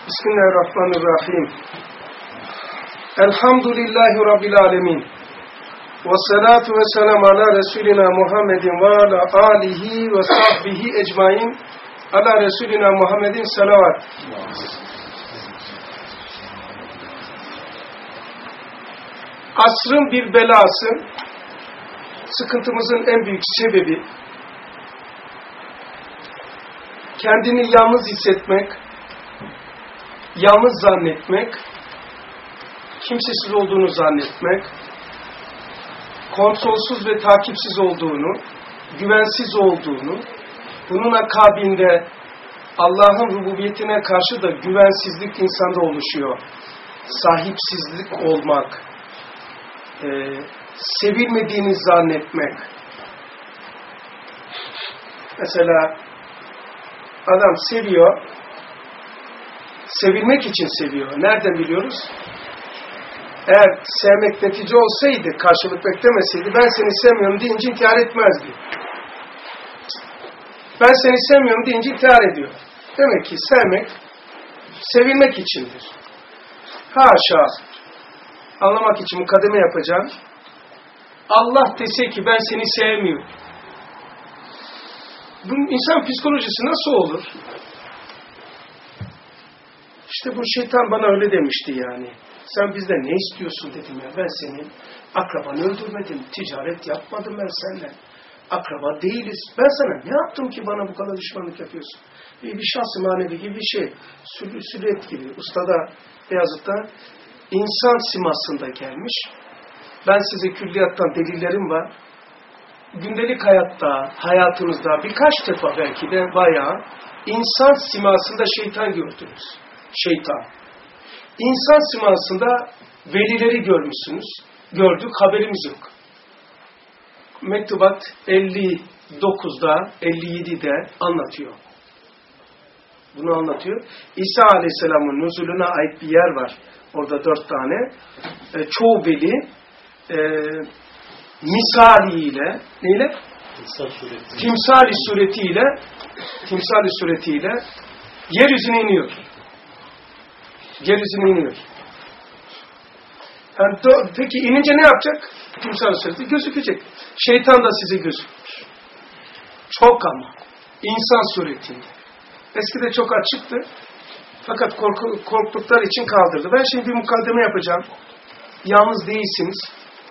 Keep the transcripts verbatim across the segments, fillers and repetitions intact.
Bismillahirrahmanirrahim. Elhamdülillahi Rabbil alemin. Ve salatu ve selam ala Resulina Muhammedin ve ala alihi ve sahbihi ecmain. Ala Resulina Muhammedin salavat. Asrın bir belası, sıkıntımızın en büyük sebebi, kendini yalnız hissetmek, yalnız zannetmek, kimsesiz olduğunu zannetmek, kontrolsüz ve takipsiz olduğunu, güvensiz olduğunu, bunun akabinde Allah'ın rububiyetine karşı da güvensizlik insanda oluşuyor. Sahipsizlik olmak, e, sevilmediğini zannetmek. Mesela adam seviyor, sevilmek için seviyor. Nereden biliyoruz? Eğer sevmek netice olsaydı, karşılık beklemeseydi, ben seni sevmiyorum deyince inkar etmezdi. Ben seni sevmiyorum deyince inkar ediyor. Demek ki sevmek, sevilmek içindir. Haşa, anlamak için mukaddeme yapacağım. Allah dese ki ben seni sevmiyorum. Bu insan psikolojisi nasıl olur? İşte bu şeytan bana öyle demişti yani. Sen bizden ne istiyorsun dedim ya. Ben senin akrabanı öldürmedim. Ticaret yapmadım ben seninle. Akraba değiliz. Ben sana ne yaptım ki bana bu kadar düşmanlık yapıyorsun? Bir, bir şahs-ı manevi gibi bir şey. Sül süliyet gibi. Ustada, Beyazıt'ta insan simasında gelmiş. Ben size külliyattan delillerim var. Gündelik hayatta, hayatınızda birkaç defa belki de bayağı insan simasında şeytan gördünüz. Şeytan. İnsan simasında velileri görmüşsünüz. Gördük, haberimiz yok. Mektubat elli dokuzda, elli yedide anlatıyor. Bunu anlatıyor. İsa Aleyhisselam'ın nüzulüne ait bir yer var. Orada dört tane. E, çoğu veli e, misaliyle, neyle? Timsali suretiyle, timsali suretiyle yeryüzüne iniyor. Yeryüzüne iniyor. Yani do, peki inince ne yapacak? Timsali sureti gözükecek. Şeytan da size gözükür. Çok ama. İnsan suretinde. Eskide çok açıktı. Fakat korku, korktukları için kaldırdı. Ben şimdi bir mukaddeme yapacağım. Yalnız değilsiniz.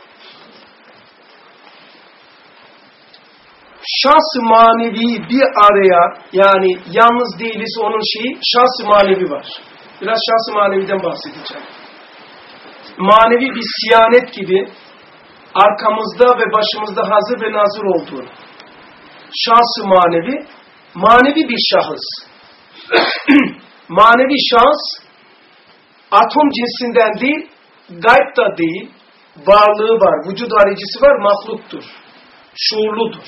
Şans-ı manevi bir araya, yani yalnız değiliz onun şeyi, şans-ı manevi var. Biraz şans-ı maneviden bahsedeceğim. Manevi bir siyanet gibi arkamızda ve başımızda hazır ve nazır olduğunu. Şans-ı manevi, manevi bir şahıs. Manevi şahıs, atom cinsinden değil, gayb da değil, varlığı var, vücud haricisi var, mahluktur, şuurludur.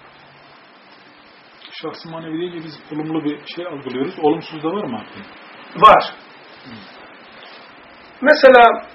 Şahsı manevi deyince biz olumlu bir şey algılıyoruz. Olumsuz da var mı? Var. Hmm. Mesela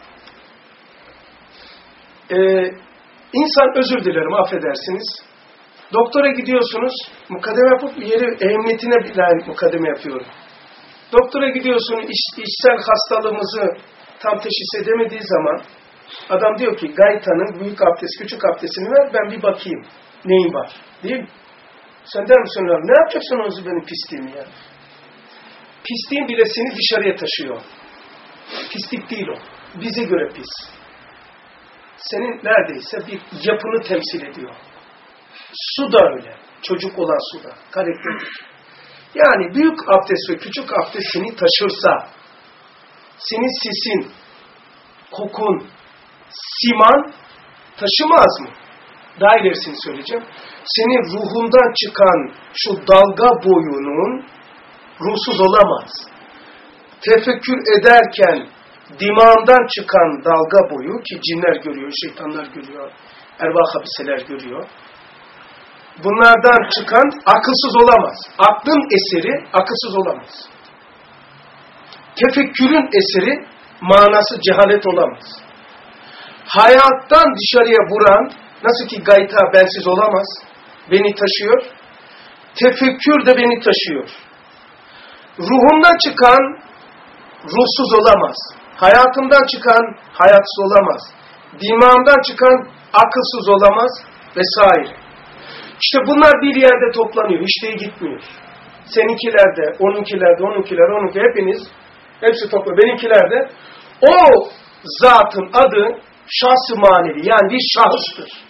e, insan özür dilerim, affedersiniz. Doktora gidiyorsunuz, mukaddeme yapıp yeri emniyetine bir mukaddeme yapıyorum. Doktora gidiyorsunuz, iş, işsel hastalığımızı tam teşhis edemediği zaman adam diyor ki gaytanın büyük abdest, küçük abdestini ver, ben bir bakayım neyin var, değil mi? Sen der misin abi, ne yapacaksın onu benim pisliğimi ya? Pisliğin bile seni dışarıya taşıyor. Pislik değil o. Bize göre pis. Senin neredeyse bir yapını temsil ediyor. Su da öyle. Çocuk olan su da. Karakter. Yani büyük abdest ve küçük abdest seni taşırsa, senin sesin, kokun, siman taşımaz mı? Daha ilerisini söyleyeceğim. Senin ruhundan çıkan şu dalga boyunun ruhsuz olamaz. Tefekkür ederken dimağından çıkan dalga boyu ki cinler görüyor, şeytanlar görüyor, ervah habiseler görüyor. Bunlardan çıkan akılsız olamaz. Aklın eseri akılsız olamaz. Tefekkürün eseri manası cehalet olamaz. Hayattan dışarıya vuran, nasıl ki gayta bensiz olamaz, beni taşıyor. Tefekkür de beni taşıyor. Ruhumdan çıkan ruhsuz olamaz. Hayatımdan çıkan hayatsız olamaz. Dimağımdan çıkan akılsız olamaz vesaire. İşte bunlar bir yerde toplanıyor. Hiç de gitmiyor. Seninkiler de, onunkiler de, onunkiler, onunki hepiniz, hepsi toplu. Benimkiler de. O zatın adı şahs-ı manevi. Yani bir şahıstır.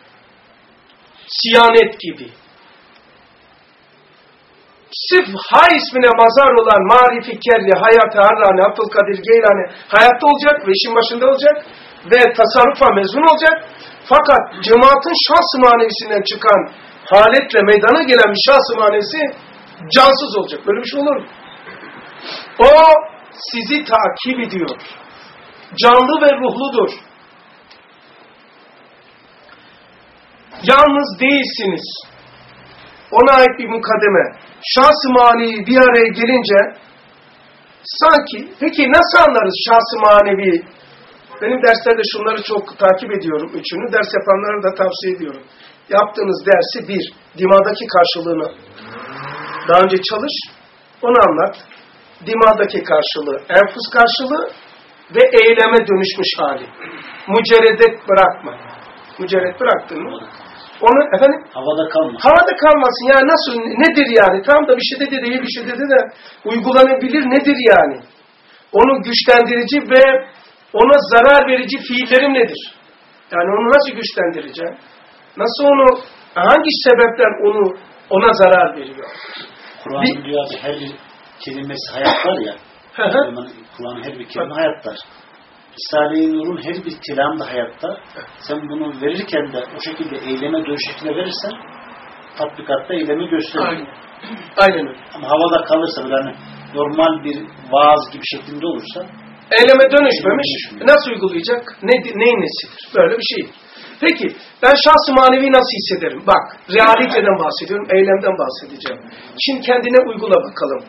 Siyanet gibi. Sırf hay ismine mazar olan Marifi Kerli, Hayat-ı Harrani, Abdülkadir Geylani hayatta olacak ve işin başında olacak ve tasarrufa mezun olacak. Fakat cemaatin şahs-ı manevisinden çıkan haletle meydana gelen bir şahs-ı manevisi cansız olacak. Böyle bir şey olur mu? O sizi takip ediyor. Canlı ve ruhludur. Yalnız değilsiniz. Ona ait bir mukaddeme. Şahs-ı manevi bir araya gelince sanki, peki nasıl anlarız şahs-ı manevi? Benim derslerde şunları çok takip ediyorum. Üçünü ders yapanlara da tavsiye ediyorum. Yaptığınız dersi bir, dimağdaki karşılığını daha önce çalış, onu anlat. Dimağdaki karşılığı, enfus karşılığı ve eyleme dönüşmüş hali. Mücerredet bırakma. Mücerret bıraktın mı? Onu efendim? Havada kalmasın. Havada kalmasın. Yani nasıl, nedir yani? Tam da bir şey dedi değil, bir şey dedi de uygulanabilir nedir yani? Onu güçlendirici ve ona zarar verici fiillerim nedir? Yani onu nasıl güçlendireceğim? Nasıl onu, hangi sebepten onu ona zarar veriyor? Kur'an'ın diyor abi her bir kelimesi hayat var ya. Kur'an'ın her bir kelime hayattır. Risale-i Nur'un her bir kelamı da hayatta. Sen bunu verirken de o şekilde eyleme dönüş şekilde verirsen tatbikatta eylemi gösterir. Aynen. Aynen öyle. Ama havada kalırsa böyle hani normal bir vaaz gibi şeklinde olursa eyleme dönüşmemiş. Nasıl uygulayacak? Ne, neyin nesidir? Böyle bir şey. Peki ben şahs-ı manevi nasıl hissederim? Bak, realiteden bahsediyorum, eylemden bahsedeceğim. Şimdi kendine uygula bakalım.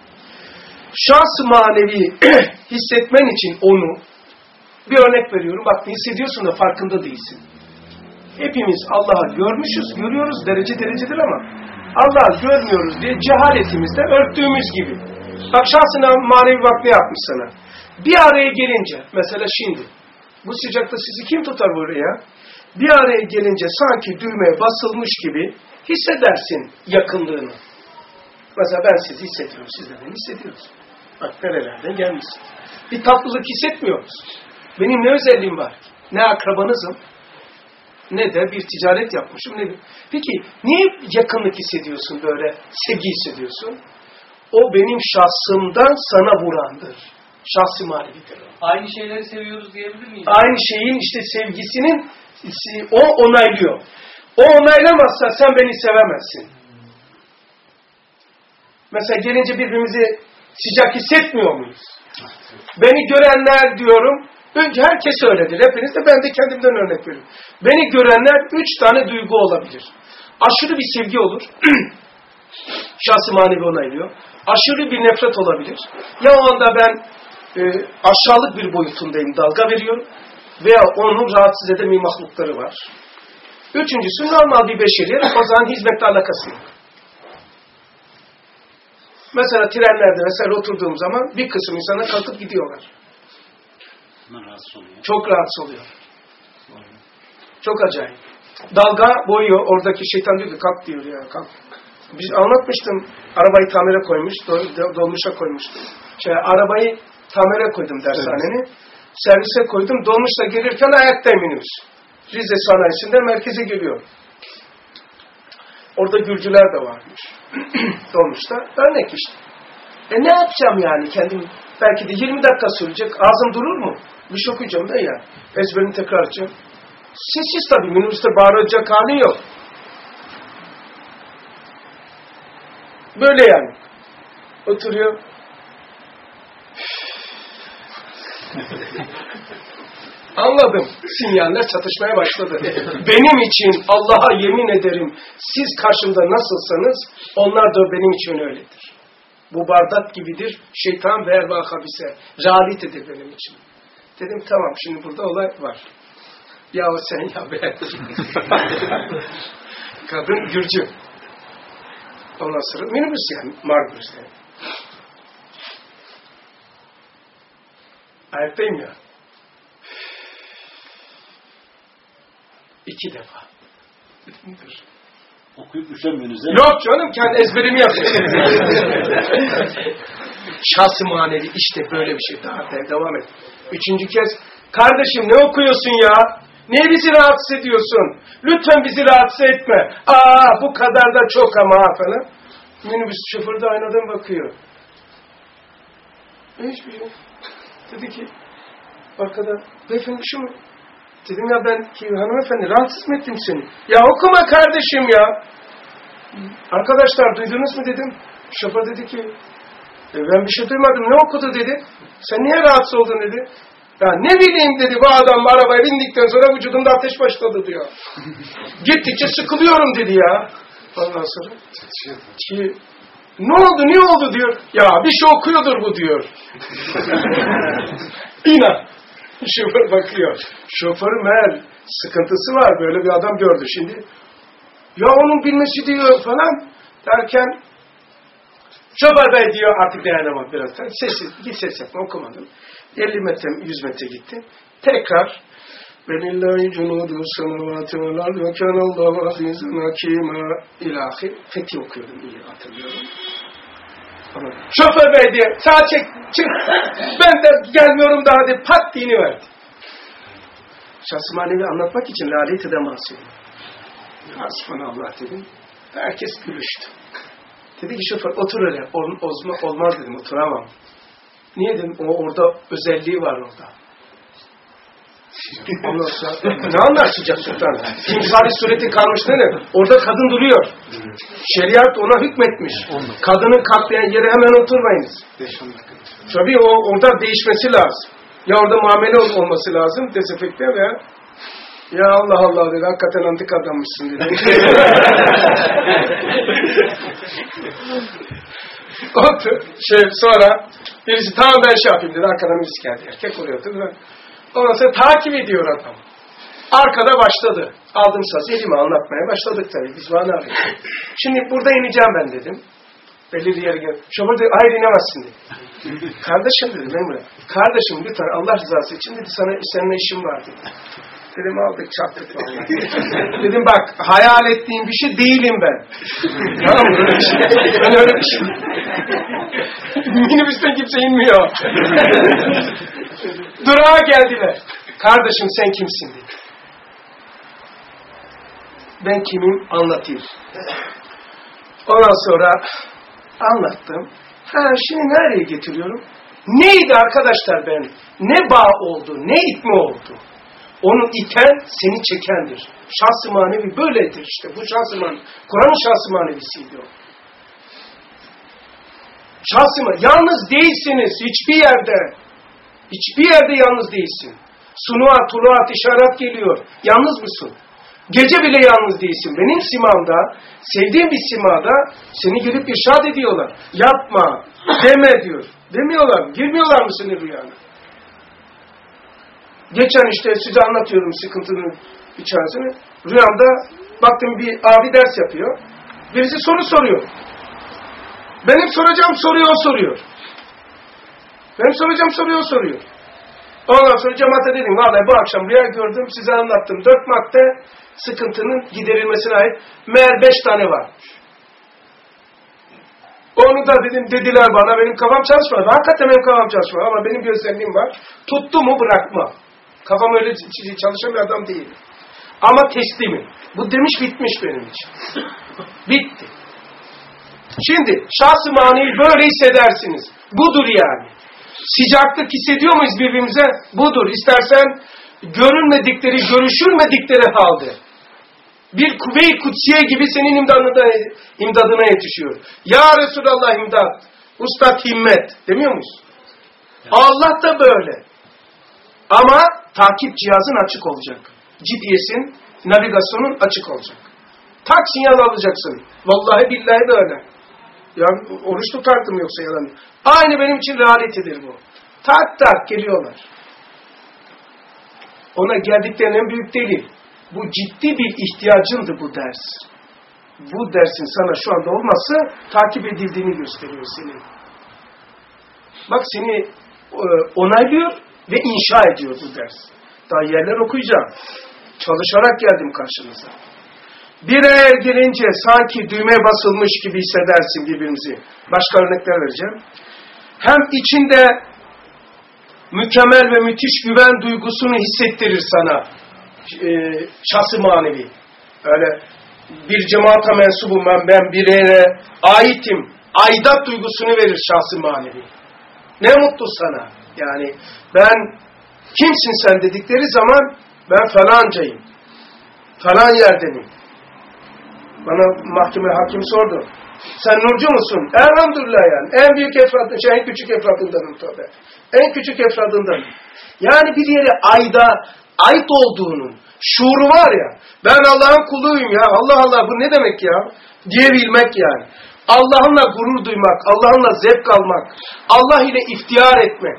Şahs-ı manevi hissetmen için onu, bir örnek veriyorum. Bak, hissediyorsun da farkında değilsin. Hepimiz Allah'ı görmüşüz, görüyoruz, derece derecedir ama Allah'ı görmüyoruz diye cehaletimizde örttüğümüz gibi. Bak, şahs-ı manevi bak ne yapmış sana. Bir araya gelince, mesela şimdi, bu sıcakta sizi kim tutar buraya? Bir araya gelince sanki düğmeye basılmış gibi hissedersin yakınlığını. Mesela ben sizi hissediyorum, siz de beni hissediyorsunuz. Bak nerelerden gelmişsiniz. Bir tatlılık hissetmiyor musunuz? Benim ne özelliğim var? Ne akrabanızım, ne de bir ticaret yapmışım. Ne bir... Peki niye yakınlık hissediyorsun böyle, sevgi hissediyorsun? O benim şahsımdan sana vurandır. Şahsi manevidir. Aynı şeyleri seviyoruz diyebilir miyiz? Aynı şeyin işte sevgisinin o onaylıyor. O onaylamazsa sen beni sevemezsin. Mesela gelince birbirimizi sıcak hissetmiyor muyuz? Beni görenler diyorum, önce herkes öyledir. Hepiniz de, ben de kendimden örnek veriyorum. Beni görenler üç tane duygu olabilir. Aşırı bir sevgi olur. Şahsi manevi onaylıyor. Aşırı bir nefret olabilir. Ya o anda ben e, aşağılık bir boyutundayım, dalga veriyorum. Veya onun rahatsız eden bir mahlukları var. Üçüncüsü normal bir beşeriyet. O zaman hizmetle alakası yok. Mesela trenlerde mesela oturduğum zaman bir kısım insana kalkıp gidiyorlar. rahatsız oluyor. Çok rahatsız oluyor. Çok acayip. Dalga boyuyor. Oradaki şeytan diyor ki kalk diyor ya kalk. Biz anlatmıştım. Arabayı tamire koymuş. Dolmuşa koymuştum. Şey, arabayı tamire koydum dershaneni. Evet. Servise koydum. Dolmuşla gelirken ayaktayım minibüs. Rize sanayisinde merkeze geliyor. Orada Gürcüler de varmış. Dolmuşta. Örnek işte. E ne yapacağım yani kendim? Belki de yirmi dakika sürecek. Ağzım durur mu? Bir şey okuyacağım da ya. Ezberini tekrar edeceğim. Sessiz tabii. Minibüste bağıracak halin yok. Böyle yani. Oturuyor. Anladım. Sinyaller çatışmaya başladı. Benim için Allah'a yemin ederim siz karşımda nasılsanız onlar da benim için öyledir. Bu bardak gibidir. Şeytan ve erva habise. Realitedir benim için. Dedim tamam şimdi burada olay var. Ya sen ya ben. Kadın Gürcü. Ondan sonra minibüs yani. Marmaris yani. Ayaktayım ya. İki defa. Dur. Okuyup üşenmiyorsunuz değil mi? Yok canım, kendi ezberimi yapıyorum. Şahs-ı manevi işte böyle bir şey. Daha devam et. Üçüncü kez, kardeşim ne okuyorsun ya? Niye bizi rahatsız ediyorsun? Lütfen bizi rahatsız etme. Aa bu kadar da çok ama falan. Minibüs şoförü de aynadan bakıyor. Hiçbir şey. Dedi ki, arkada, beyefendi şu mu? Dedim ya ben ki hanımefendi rahatsız mı ettim seni? Ya okuma kardeşim ya. Arkadaşlar duydunuz mu dedim. Şoför dedi ki, e ben bir şey duymadım, ne okudu dedi. Sen niye rahatsız oldun dedi. Ya ne bileyim dedi, bu adam arabaya bindikten sonra vücudumda ateş başladı diyor. Gittikçe sıkılıyorum dedi ya. Ondan sonra ki, ne oldu ne oldu diyor. Ya bir şey okuyordur bu diyor. İnan. Şoför bakıyor. Şoförün meğer sıkıntısı var. Böyle bir adam gördü şimdi. Ya onun bilmesi diyor falan derken şoför bey diyor artık dayanamam biraz. Sessiz, git ses yapma, okumadım. elli metre, yüz metre gitti. Tekrar Velillahi cunudu semavati vel ardı ve kânallâhu azîzen hakîmâ ilâhi. Fethi okuyordum, iyi hatırlıyorum. Ama şoför bey diye sağa çek, çık. Ben de gelmiyorum daha diye pat dini verdi. Şahs-ı manevi anlatmak için lâle-i tedemâsıyım. Hasbunallah dedim. Herkes gülüştü. Dedi ki şoför otur öyle. Ol, olmaz dedim, oturamam. Niye dedim, o orada özelliği var orada. Ondan sonra ne anlar sıcak sultan? Timsali sureti kalmış değil mi? Orada kadın duruyor. Şeriat ona hükmetmiş. Kadının katlayan yere hemen oturmayınız. Tabii o orada değişmesi lazım. Ya orada muamele olması lazım. Dezenfekte veya ya Allah Allah dedi. Hakikaten antik adammışsın dedi. şey, sonra birisi tamam ben şey yapayım dedi. Arkadan birisi geldi. Erkek oluyordu. Ondan sonra takip ediyor adam. Arkada başladı. Aldım sazı elime anlatmaya başladık tabii. Biz bana arıyoruz. Şimdi burada ineceğim ben dedim. Belli bir yere geldim. Şoför dedi hayır inemezsin dedi. Kardeşim dedim Emre. Kardeşim lütfen Allah rızası için dedi sana seninle işim var dedi. Dedim aldık çattık vallahi. Dedim bak hayal ettiğim bir şey değilim ben. Tamam mı? Öyle bir şey. Ben öyle bir şey. Minibüsten kimse inmiyor. Durağa geldiler. Kardeşim sen kimsin dedi. Ben kimim anlatayım. Ondan sonra anlattım. Ha şimdi nereye getiriyorum? Neydi arkadaşlar ben? Ne bağ oldu? Ne itme oldu? Onu iten seni çekendir. Şahs-ı manevi böyledir işte. Bu şahs-ı manevi. Kur'an'ın şahs-ı manevisiydi o. Şahs-ı manevi. Yalnız değilsiniz hiçbir yerde. Hiçbir yerde yalnız değilsin. Sunuat, tuluat, işaret geliyor. Yalnız mısın? Gece bile yalnız değilsin. Benim simamda, sevdiğim bir simada seni gelip irşad ediyorlar. Yapma, deme diyor. Demiyorlar. Girmiyorlar mı senin rüyana? Geçen işte size anlatıyorum sıkıntının içerisini. Rüyamda baktım bir abi ders yapıyor. Birisi soru soruyor. Benim soracağım soruyu o soruyor. Benim soracağım soruyu o soruyor. Ondan sonra cemaate dedim, vallahi bu akşam rüya gördüm, size anlattım. Dört madde sıkıntının giderilmesine ait. Meğer beş tane varmış. Onu da dedim, dediler bana, benim kafam çalışmadı. Hakikaten benim kafam çalışmadı ama benim bir özelliğim var. Tuttu mu bırakma. Kafam öyle çalışan bir adam değil. Ama teslimim. Bu demiş bitmiş benim için. Bitti. Şimdi şahs-ı manevi böyle hissedersiniz. Budur yani. Sıcaklık hissediyor muyuz birbirimize? Budur. İstersen görünmedikleri, görüşülmedikleri halde bir kuvve-i kutsiye gibi senin imdadına, imdadına yetişiyor. Ya Resulallah imdad, Ustad himmet demiyor muyuz? Allah da böyle. Ama takip cihazın açık olacak. G P S'in, navigasyonun açık olacak. Tak sinyal alacaksın. Vallahi billahi böyle. Ya oruç tutardım yoksa yalan. Aynı benim için realitedir bu. Tak tak geliyorlar. Ona geldiklerinin en büyük delil. Bu ciddi bir ihtiyacındı bu ders. Bu dersin sana şu anda olması takip edildiğini gösteriyor senin. Bak seni e, onaylıyor, ve inşa ediyor bu ders. Daha yerler okuyacağım. Çalışarak geldim karşınıza. Bir araya gelince sanki düğme basılmış gibi hissedersin birbirimizi. Başka örnekler vereceğim. Hem içinde mükemmel ve müthiş güven duygusunu hissettirir sana. E, şahsı manevi. Öyle bir cemaata mensubum ben, ben bir yere aitim. Aidat duygusunu verir şahsı manevi. Ne mutlu sana. Yani ben kimsin sen dedikleri zaman ben falancayım. Falan yerdenim. Bana mahkeme hakim sordu. Sen nurcu musun? Elhamdülillah yani. En büyük efradın, şey, en küçük efradındanım tabi. En küçük efradındanım. Yani bir yere ayda, ait olduğunun şuuru var ya. Ben Allah'ın kuluyum ya. Allah Allah bu ne demek ya? Diyebilmek yani. Allah'ınla gurur duymak, Allah'ınla zevk almak, Allah ile iftihar etmek.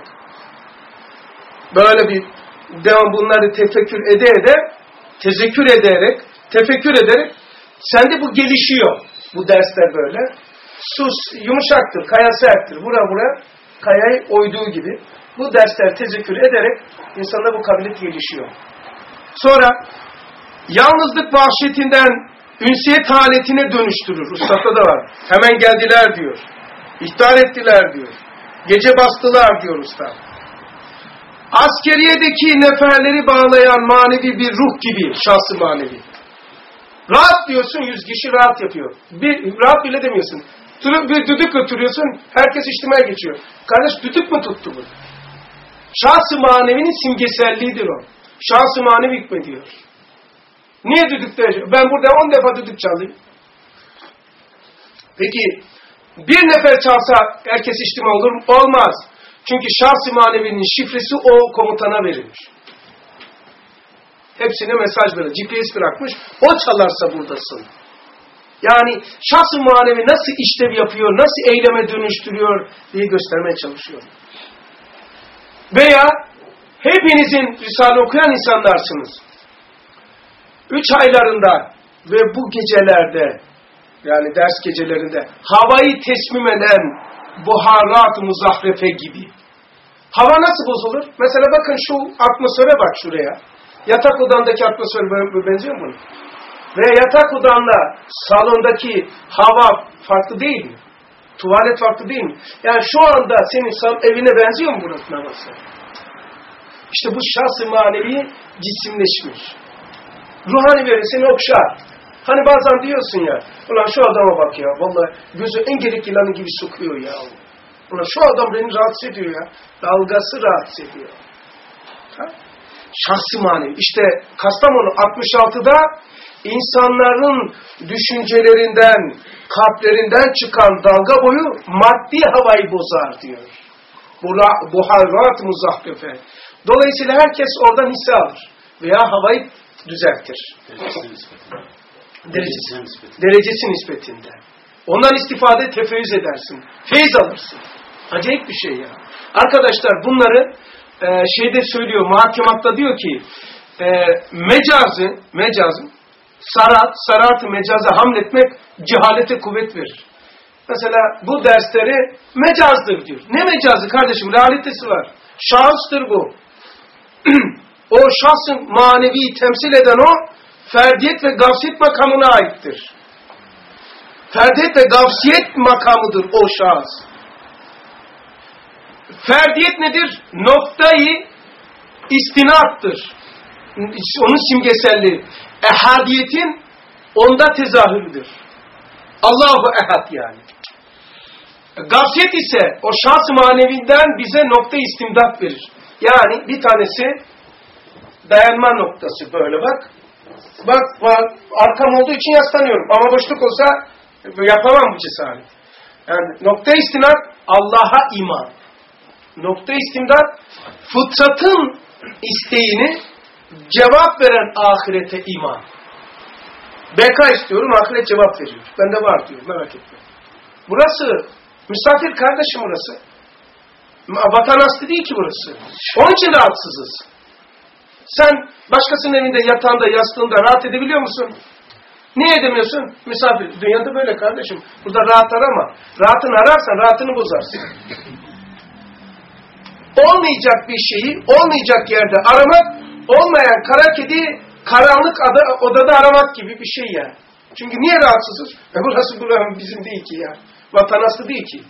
Böyle bir devam bunları tefekkür ede ede, tezekkür ederek, tefekkür ederek sende bu gelişiyor. Bu dersler böyle. Sus yumuşaktır, kaya serttir. Vura vura kayayı oyduğu gibi. Bu dersler tezekkür ederek insanda bu kabiliyet gelişiyor. Sonra yalnızlık vahşetinden ünsiyet haletine dönüştürür. Ustatta da var. Hemen geldiler diyor. İhtar ettiler diyor. Gece bastılar diyor usta. Askeriyedeki neferleri bağlayan manevi bir ruh gibi. Şahsı manevi. Rahat diyorsun, yüz kişi rahat yapıyor. Bir, rahat bile demiyorsun. Bir düdük götürüyorsun, herkes içtimaya geçiyor. Kardeş düdük mü tuttu bu? Şahsı manevinin simgeselliğidir o. Şahsı manevi hükmediyor. Niye düdük de? Ben burada on defa düdük çalayım. Peki bir nefer çalsa herkes içtima olur mu? Olmaz. Çünkü şahs-ı manevinin şifresi o komutana verilmiş. Hepsine mesaj verir. G P S bırakmış. O çalarsa buradasın. Yani şahs-ı manevi nasıl işlev yapıyor, nasıl eyleme dönüştürüyor diye göstermeye çalışıyor. Veya hepinizin Risale okuyan insanlarsınız. Üç aylarında ve bu gecelerde, yani ders gecelerinde havayı teslim eden buharat-ı muzahrefe gibi. Hava nasıl bozulur? Mesela bakın şu atmosfere bak şuraya. Yatak odandaki atmosfer benziyor mu? Ve yatak odanla salondaki hava farklı değil mi? Tuvalet farklı değil mi? Yani şu anda senin evine benziyor mu burası havası? İşte bu şahs-ı manevi cisimleşmiş. Ruhani verir seni okşar. Hani bazen diyorsun ya, ulan şu adama bak ya, vallahi gözü en gerek yılanı gibi sokuyor ya. Ulan şu adam beni rahatsız ediyor ya. Dalgası rahatsız ediyor. Ha? Şahsi manevi. İşte Kastamonu altmış altıda insanların düşüncelerinden, kalplerinden çıkan dalga boyu maddi havayı bozar diyor. Buharat-ı muzahrefe. Dolayısıyla herkes oradan hisse alır. Veya havayı düzeltir. Derecesi nispetinde. Derecesi nispetinde. Ondan istifade tefeyyüz edersin. Feyiz alırsın. Acayip bir şey ya. Arkadaşlar bunları e, şeyde söylüyor, muhakematta diyor ki e, mecazı, mecazı, sarat, sarat-ı mecaza hamletmek cehalete kuvvet verir. Mesela bu dersleri mecazdır diyor. Ne mecazı kardeşim? Realitesi var. Şahıstır bu. O şahsın maneviyi temsil eden o, ferdiyet ve gavsiyet makamına aittir. Ferdiyet ve gavsiyet makamıdır o şahıs. Ferdiyet nedir? Noktayı istinattır. Onun simgeselliği. Ehadiyetin onda tezahürüdür. Allahu ehad yani. Gavsiyet ise o şahs-ı manevinden bize nokta istimdat verir. Yani bir tanesi dayanma noktası böyle bak. Bak, bak arkam olduğu için yaslanıyorum. Ama boşluk olsa yapamam bu cesaret. Yani nokta istinat Allah'a iman. Nokta istimdat fıtratın isteğini cevap veren ahirete iman. Beka istiyorum, ahiret cevap veriyor. Bende var diyor, merak etme. Burası misafir kardeşim burası. Vatan aslı değil ki burası. Onun için rahatsızız. Sen başkasının evinde, yatağında, yastığında rahat edebiliyor musun? Niye edemiyorsun? Misafir. Dünyada böyle kardeşim. Burada rahat arama. Rahatını ararsan rahatını bozarsın. olmayacak bir şeyi olmayacak yerde aramak, olmayan kara kedi karanlık odada aramak gibi bir şey yani. Çünkü niye rahatsızız? E burası buranın bizim değil ki ya. Vatanası değil ki.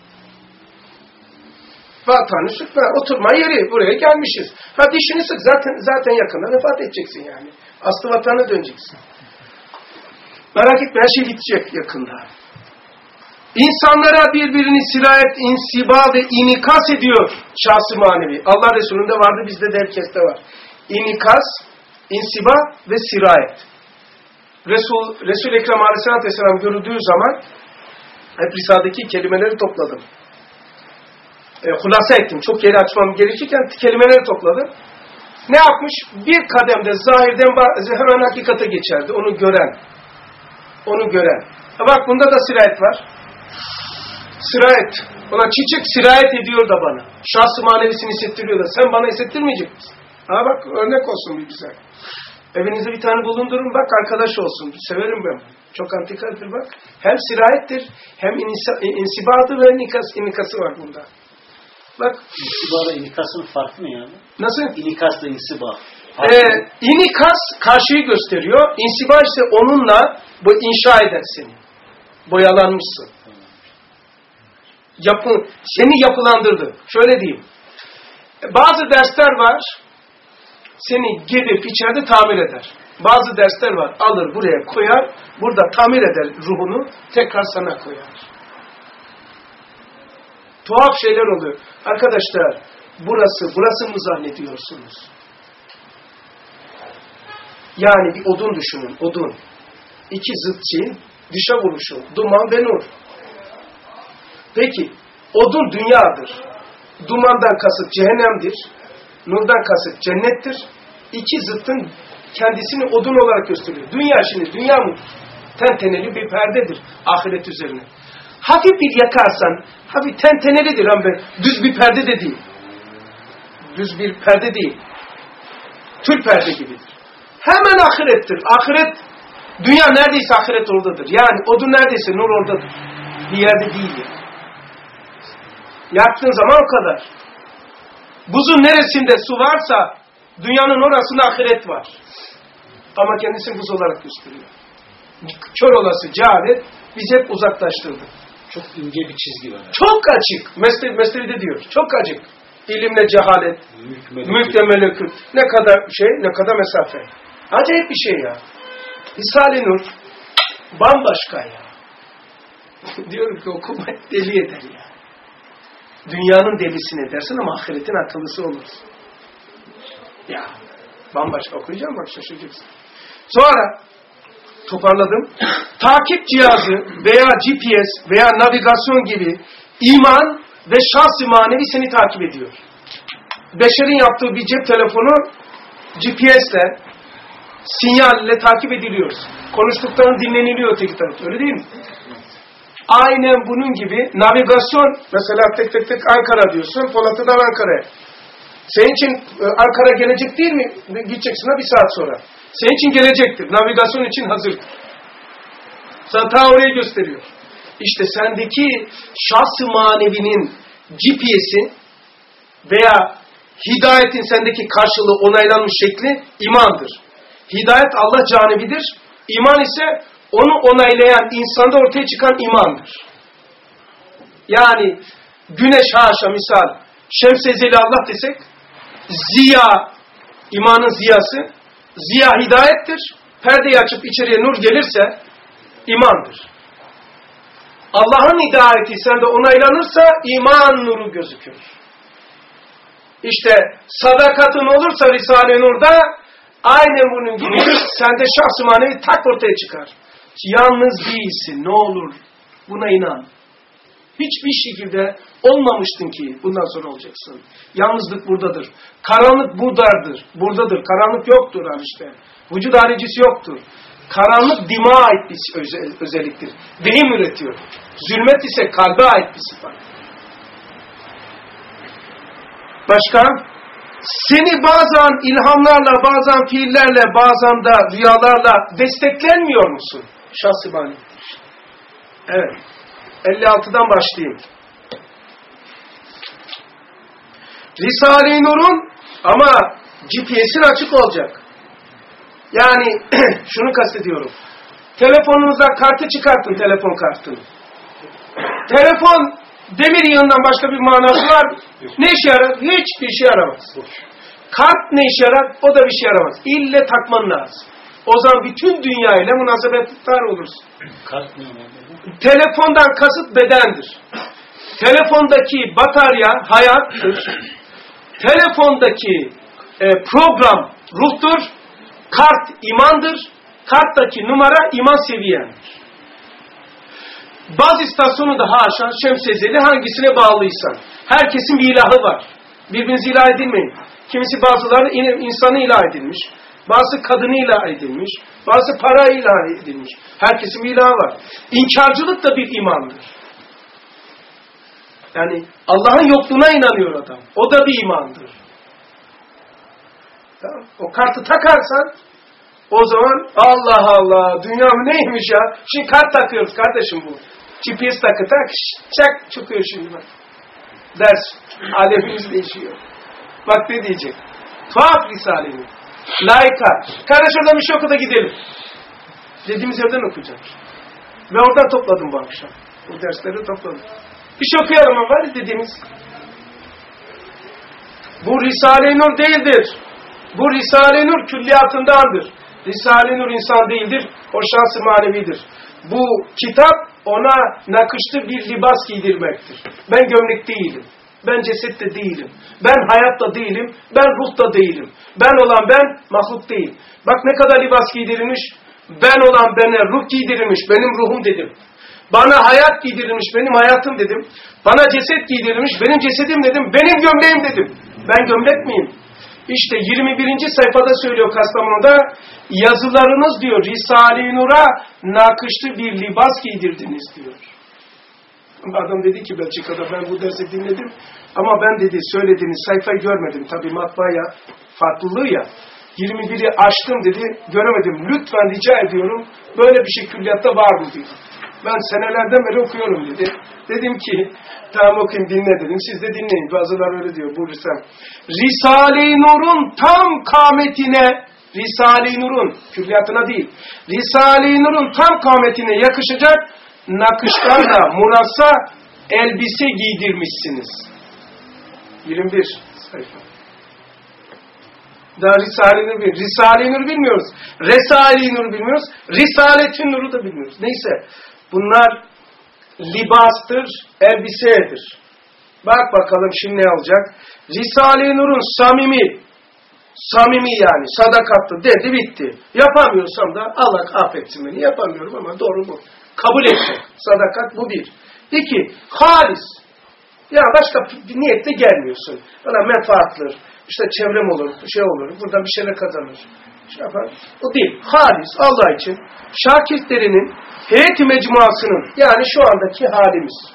Vatanı sıkma, oturma yeri. Buraya gelmişiz. Ha dişini sık. Zaten zaten yakında vefat edeceksin yani. Aslı vatanına döneceksin. Merak etme, her şey bitecek yakında. İnsanlara birbirini sirayet, insiba ve inikas ediyor şahsı manevi. Allah Resulü'nde vardı, bizde de herkeste var. İnikas, insiba ve sirayet. Resul, Resul-i Ekrem Aleyhisselatü Vesselam görüldüğü zaman hep Risale'deki kelimeleri topladım. E, hulasa ettim. Çok yeri açmam gerekirken kelimeleri topladım. Ne yapmış? Bir kademde zahirden hemen hakikate geçerdi. Onu gören. Onu gören. Ha bak bunda da sirayet var. Sirayet. Ona çiçek sirayet ediyor da bana. Şahsı manevisini hissettiriyor da. Sen bana hissettirmeyecek misin? Ha bak örnek olsun bir güzel. Evinizde bir tane bulundurun bak arkadaş olsun. Severim ben. Çok antikadır bak. Hem sirayettir hem insibadır ve inikas, inikası var bunda. Bak. İnsibada inikasın farkı ne yani? Nasıl? İnikasla insiba. Ee, inikas karşıyı gösteriyor. İnsiba ise onunla bu inşa eder seni. Boyalanmışsın. Yapı, seni yapılandırdı. Şöyle diyeyim. Bazı dersler var. Seni gidip içeride tamir eder. Bazı dersler var. Alır buraya koyar. Burada tamir eder ruhunu. Tekrar sana koyar. Tuhaf şeyler oluyor. Arkadaşlar burası, burası mı zannediyorsunuz? Yani bir odun düşünün. Odun. İki zıt şeyin dışa vuruşu. Duman ve nur. Peki odun dünyadır. Dumandan kasıt cehennemdir. Nurdan kasıt cennettir. İki zıttın kendisini odun olarak gösteriyor. Dünya şimdi, dünya mı? Tenteneli bir perdedir ahiret üzerine. Hafif bir yakarsan, hafif tentenelidir ama düz bir perde de değil. Düz bir perde değil. Tül perde gibidir. Hemen ahirettir. Ahiret, dünya neredeyse ahiret oradadır. Yani odun neredeyse nur oradadır. Bir yerde değil yani. Yaktığın zaman o kadar. Buzun neresinde su varsa dünyanın orasında ahiret var. Ama kendisi buz olarak gösteriyor. Kör olası cehalet bizi hep uzaklaştırdı. Çok ince bir çizgi var. Çok açık. Mesnevi, Mesnevi'de diyor. Çok açık. İlimle cehalet, mülkle melekut. Ne kadar şey, ne kadar mesafe. Acayip bir şey ya. Risale-i Nur bambaşka ya. Diyorum ki okumak deli eder ya. Dünyanın delisini edersin ama ahiretin akıllısı olursun. Ya bambaşka okuyacağım bak şaşıracaksın. Sonra toparladım. Takip cihazı veya G P S veya navigasyon gibi iman ve şahs-ı manevi seni takip ediyor. Beşerin yaptığı bir cep telefonu G P S'le, sinyalle takip ediliyoruz. Konuştuklarını dinleniliyor öteki tarafta. Öyle değil mi? Aynen bunun gibi navigasyon, mesela tek tek tek Ankara diyorsun, Polatlı'dan Ankara'ya. Senin için Ankara gelecek değil mi? Gideceksin ha bir saat sonra. Senin için gelecektir. Navigasyon için hazırdır. Sana ta orayı gösteriyor. İşte sendeki şahs-ı manevinin G P S'i veya hidayetin sendeki karşılığı onaylanmış şekli imandır. Hidayet Allah canibidir. İman ise onu onaylayan insanda ortaya çıkan imandır. Yani güneş haşa misal şems-i ezeli Allah desek ziya, imanın ziyası, ziya hidayettir. Perdeyi açıp içeriye nur gelirse imandır. Allah'ın hidayeti sende onaylanırsa iman nuru gözükür. İşte sadakatın olursa Risale-i Nur'da aynen bunun gibi sende şahs-ı manevi tak ortaya çıkar. Yalnız değilsin ne olur buna inan. Hiçbir şekilde olmamıştın ki bundan sonra olacaksın. Yalnızlık buradadır. Karanlık buradadır. Buradadır. Karanlık yoktur hani işte. Vücut haricisi yoktur. Karanlık dima ait bir özelliktir. Vehim üretiyor. Zulmet ise kalbe ait bir sıfat. Başka? Seni bazen ilhamlarla, bazen fiillerle, bazen de rüyalarla desteklenmiyor musun? Şahs-ı manevi. Evet. elli altıdan başlayayım. Risale-i Nur'un ama G P S'in açık olacak. Yani şunu kastediyorum. Telefonunuza kartı çıkartın, telefon kartını. Telefon demir yığından başka bir manası var mı? Ne işe yarar? Hiçbir işe yaramaz. Kart ne işe yarar? O da bir şey yaramaz. İlle takman lazım. O zaman bütün dünyayla münasebettar olursun. Kart ne önemli? Telefondan kasıt bedendir. Telefondaki batarya hayattır. Telefondaki e, program ruhtur. Kart imandır. Karttaki numara iman seviyendir. Baz istasyonu da haşa, şemsezeli hangisine bağlıysan. Herkesin bir ilahı var. Birbirinizi ilah edilmeyin. Kimisi bazıları insanı ilah edilmiş. Bazı kadını ilah edilmiş. Bazı para ilah edilmiş. Herkesin bir ilahı var. İnkarcılık da bir imandır. Yani Allah'ın yokluğuna inanıyor adam. O da bir imandır. Tamam. O kartı takarsan o zaman Allah Allah dünya neymiş ya? Şimdi kart takıyoruz kardeşim bu. G P S takı tak çak çıkıyor şimdi bak. Ders. Alemimiz değişiyor. Bak ne diyecek. Tuhaf Risale-i Laika. Kardeş oradan bir şey oku da gidelim. Dediğimiz yerden okuyacağım. Ve oradan topladım bu akşam. Bu dersleri topladım. Bir şey okuyalım ama var dediğimiz. Bu Risale-i Nur değildir. Bu Risale-i Nur külliyatındandır. Risale-i Nur insan değildir. O şans-ı manevidir. Bu kitap ona nakışlı bir libas giydirmektir. Ben gömlek değilim. Ben ceset de değilim. Ben hayat da değilim. Ben ruh da değilim. Ben olan ben, mahluk değil. Bak ne kadar libas giydirilmiş. Ben olan bana ruh giydirilmiş. Benim ruhum dedim. Bana hayat giydirilmiş. Benim hayatım dedim. Bana ceset giydirilmiş. Benim cesedim dedim. Benim gömleğim dedim. Ben gömlek miyim? İşte yirmi birinci sayfada söylüyor Kastamonu'da. Yazılarınız diyor Risale-i Nur'a nakışlı bir libas giydirdiniz diyor. Adam dedi ki Belçika'da ben bu dersi dinledim ama ben dedi söylediğiniz sayfayı görmedim. Tabii matbaaya farklılığı ya. yirmi biri açtım dedi göremedim. Lütfen rica ediyorum böyle bir şey külliyatta var mı diyor. Ben senelerden beri okuyorum dedi. Dedim ki tamam okuyayım dinle dedim. Siz de dinleyin. Bazıları öyle diyor. Bu Risale. Risale-i Nur'un tam kâmetine Risale-i Nur'un külliyatına değil. Risale-i Nur'un tam kâmetine yakışacak nakışlarla murassa elbise giydirmişsiniz. yirmi bir sayfa. Daha Risale-i Nur bilmiyoruz. Risale-i Nur bilmiyoruz. Resale-i Nur bilmiyoruz. Risalet-i Nur'u da bilmiyoruz. Neyse. Bunlar libastır, elbisedir. Bak bakalım şimdi ne olacak. Risale-i Nur'un samimi, samimi yani sadakatlı dedi bitti. Yapamıyorsam da Allah affetsin beni. Yapamıyorum ama doğru bu. Kabul edecek. Sadakat bu bir. İki, halis. Ya başka bir niyetle gelmiyorsun. Bana menfaatler, işte çevrem olur, şey olur, buradan bir şeyler kazanır. Şey yapar. O değil. Halis, Allah için. Şakirtlerinin heyet-i mecmuasının yani şu andaki halimiz.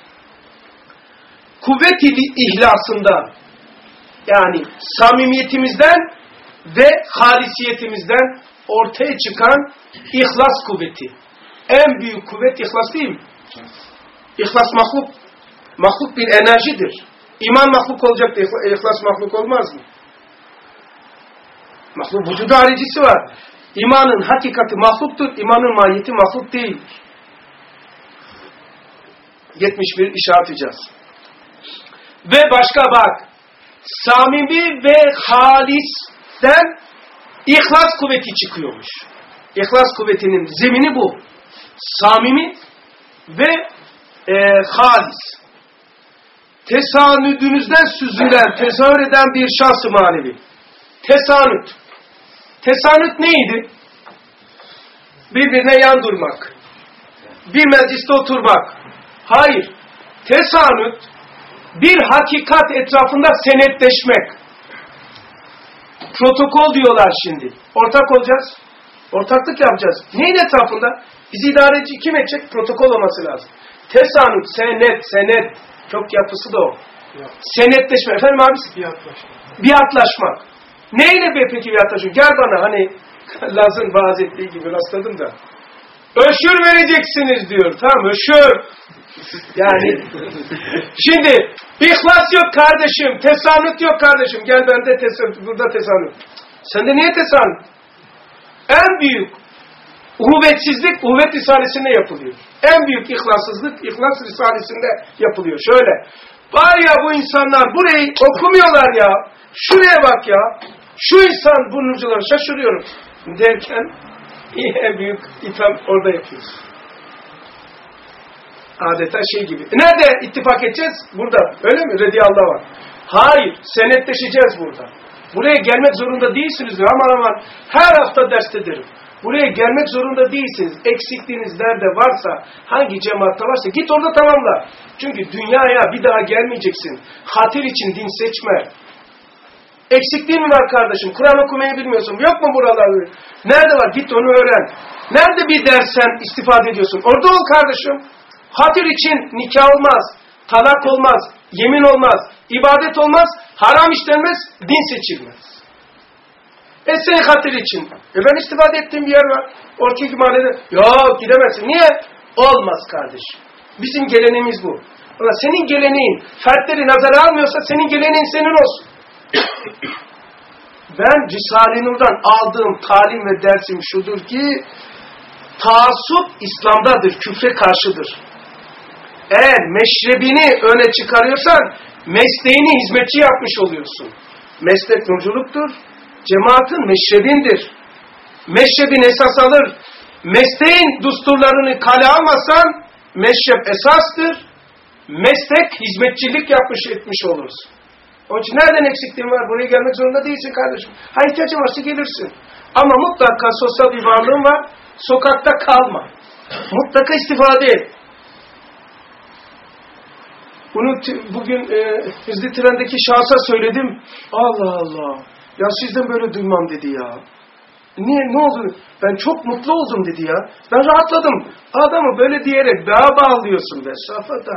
Kuvvet-i ihlasından yani samimiyetimizden ve halisiyetimizden ortaya çıkan ihlas kuvveti. En büyük kuvvet ihlas değil mi? İhlas mahluk. Mahluk bir enerjidir. İman mahluk olacak da ihlas mahluk olmaz mı? Mahluk vücudu haricisi var. İmanın hakikati mahluktur. İmanın mahiyeti mahluk değildir. yetmiş bir işareteceğiz. Ve başka bak. Samimi ve halisten ihlas kuvveti çıkıyormuş. İhlas kuvvetinin zemini bu. Samimi ve e, halis. Tesanüdünüzden süzülen, tezahür eden bir şans-ı manevi. Tesanüt. Tesanüt neydi? Birbirine yan durmak. Bir mecliste oturmak. Hayır. Tesanüt bir hakikat etrafında senetleşmek. Protokol diyorlar şimdi. Ortak olacağız. Ortaklık yapacağız. Neyin etrafında? Bizi idareci kim edecek? Protokol olması lazım. Tesanüt, senet, senet. Çok yapısı da o. Ya. Senetleşme. Efendim abi? Biatlaşma. Biatlaşmak. Neyle be peki biatlaşmak? Gel bana hani Laz'ın vaaz ettiği gibi rastladım da. Öşür vereceksiniz diyor. Tamam öşür. Yani şimdi ihlas yok kardeşim, tesanüt yok kardeşim. Gel bende tesanüt, burada tesanüt. Sende niye tesanüt? En büyük uhuvvetsizlik uhuvvet risalesinde yapılıyor. En büyük ihlassızlık ihlas risalesinde yapılıyor. Şöyle, var ya bu insanlar burayı okumuyorlar ya. Şuraya bak ya. Şu insan bu nurcuları şaşırıyorum derken en büyük itham orada yapıyoruz. Adeta şey gibi. Nerede ittifak edeceğiz? Burada. Öyle mi? Rediyallah var. Hayır. Senetleşeceğiz burada. Buraya gelmek zorunda değilsiniz. Aman aman her hafta derste derim. Buraya gelmek zorunda değilsiniz. Eksikliğiniz nerede varsa, hangi cemaatte varsa git orada tamamla. Çünkü dünyaya bir daha gelmeyeceksin. Hatir için din seçme. Eksikliğin mi var kardeşim? Kur'an okumayı bilmiyorsun. Yok mu buralarda? Nerede var? Git onu öğren. Nerede bir dersen istifade ediyorsun? Orada ol kardeşim. Hatir için nikah olmaz. Talak olmaz. Yemin olmaz. İbadet olmaz. Haram işlenmez. Din seçilmez. E senin hatır için. E ben istifade ettiğim bir yer var. Ortaki mahallede. Yok gidemezsin. Niye? Olmaz kardeşim. Bizim geleneğimiz bu. Ama senin geleneğin fertleri nazara almıyorsa senin geleneğin senin olsun. Ben Risale-i Nur'dan aldığım talim ve dersim şudur ki taassup İslam'dadır, küfre karşıdır. Eğer meşrebini öne çıkarıyorsan mesleğini hizmetçi yapmış oluyorsun. Meslek nurculuktur. Cemaatin meşrebindir. Meşrebin esas alır. Mesleğin düsturlarını kale almasan meşrep esastır. Meslek hizmetçilik yapmış etmiş olursun. Onun için nereden eksikliğin var? Buraya gelmek zorunda değilsin kardeşim. Ha ihtiyacın varsa gelirsin. Ama mutlaka sosyal bir varlığın var. Sokakta kalma. Mutlaka istifade et. Bunu bugün e, hızlı trendeki şahsa söyledim. Allah Allah. Ya sizden böyle duymam dedi ya. Niye? Ne oldu? Ben çok mutlu oldum dedi ya. Ben rahatladım. Adamı böyle diyerek bağa bağlıyorsun be. Safata.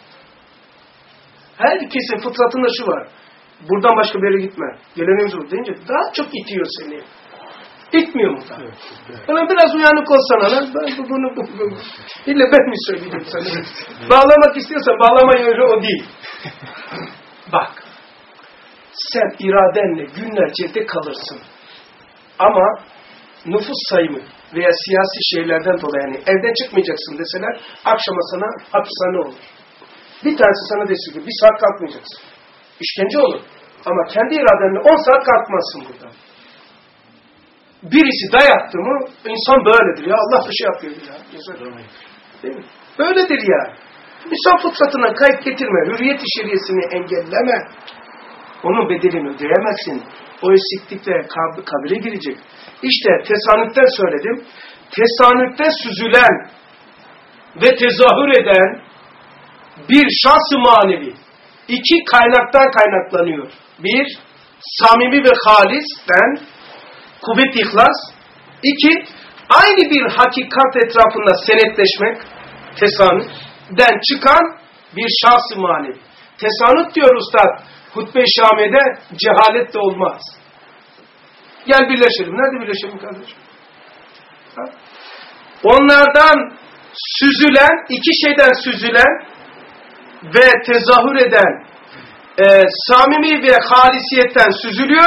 Herkesin fıtratında şu var. Buradan başka bir yere gitme. Geleneğimiz olur deyince daha çok itiyor seni. İtmiyor mu daha? Evet. Biraz uyanık olsana lan. Ben bunu, bunu, bunu. İlle ben mi söyleyeyim sana? Bağlamak istiyorsan bağlama yönü o değil. Bak. Sen iradenle günlerce evde kalırsın. Ama nüfus sayımı veya siyasi şeylerden dolayı yani evden çıkmayacaksın deseler akşama sana hapishane olur. Bir tanesi sana desin ki bir saat kalkmayacaksın. İşkence olur. Ama kendi iradenle on saat kalkmazsın buradan. Birisi dayattı mı insan böyledir ya. Allah bir şey yapıyor ya. Değil mi? Böyledir ya. İnsan fıtratına kayıp getirme. Hürriyet-i şeriyesini engelleme. Onun bedelini ödeyemezsin. O eksiklikle kab kabire girecek. İşte tesanütten söyledim. Tesanütte süzülen ve tezahür eden bir şahs-ı manevi iki kaynaktan kaynaklanıyor. Bir, samimi ve halisten kuvvet ihlas. İki, aynı bir hakikat etrafında senetleşmek, tesanütten çıkan bir şahs-ı manevi. Tesanüt diyor Üstad, hutbe-i şamede cehalet de olmaz. Gel birleşelim. Nerede birleşelim kardeşim? Ha? Onlardan süzülen, iki şeyden süzülen ve tezahür eden e, samimi ve halisiyetten süzülüyor.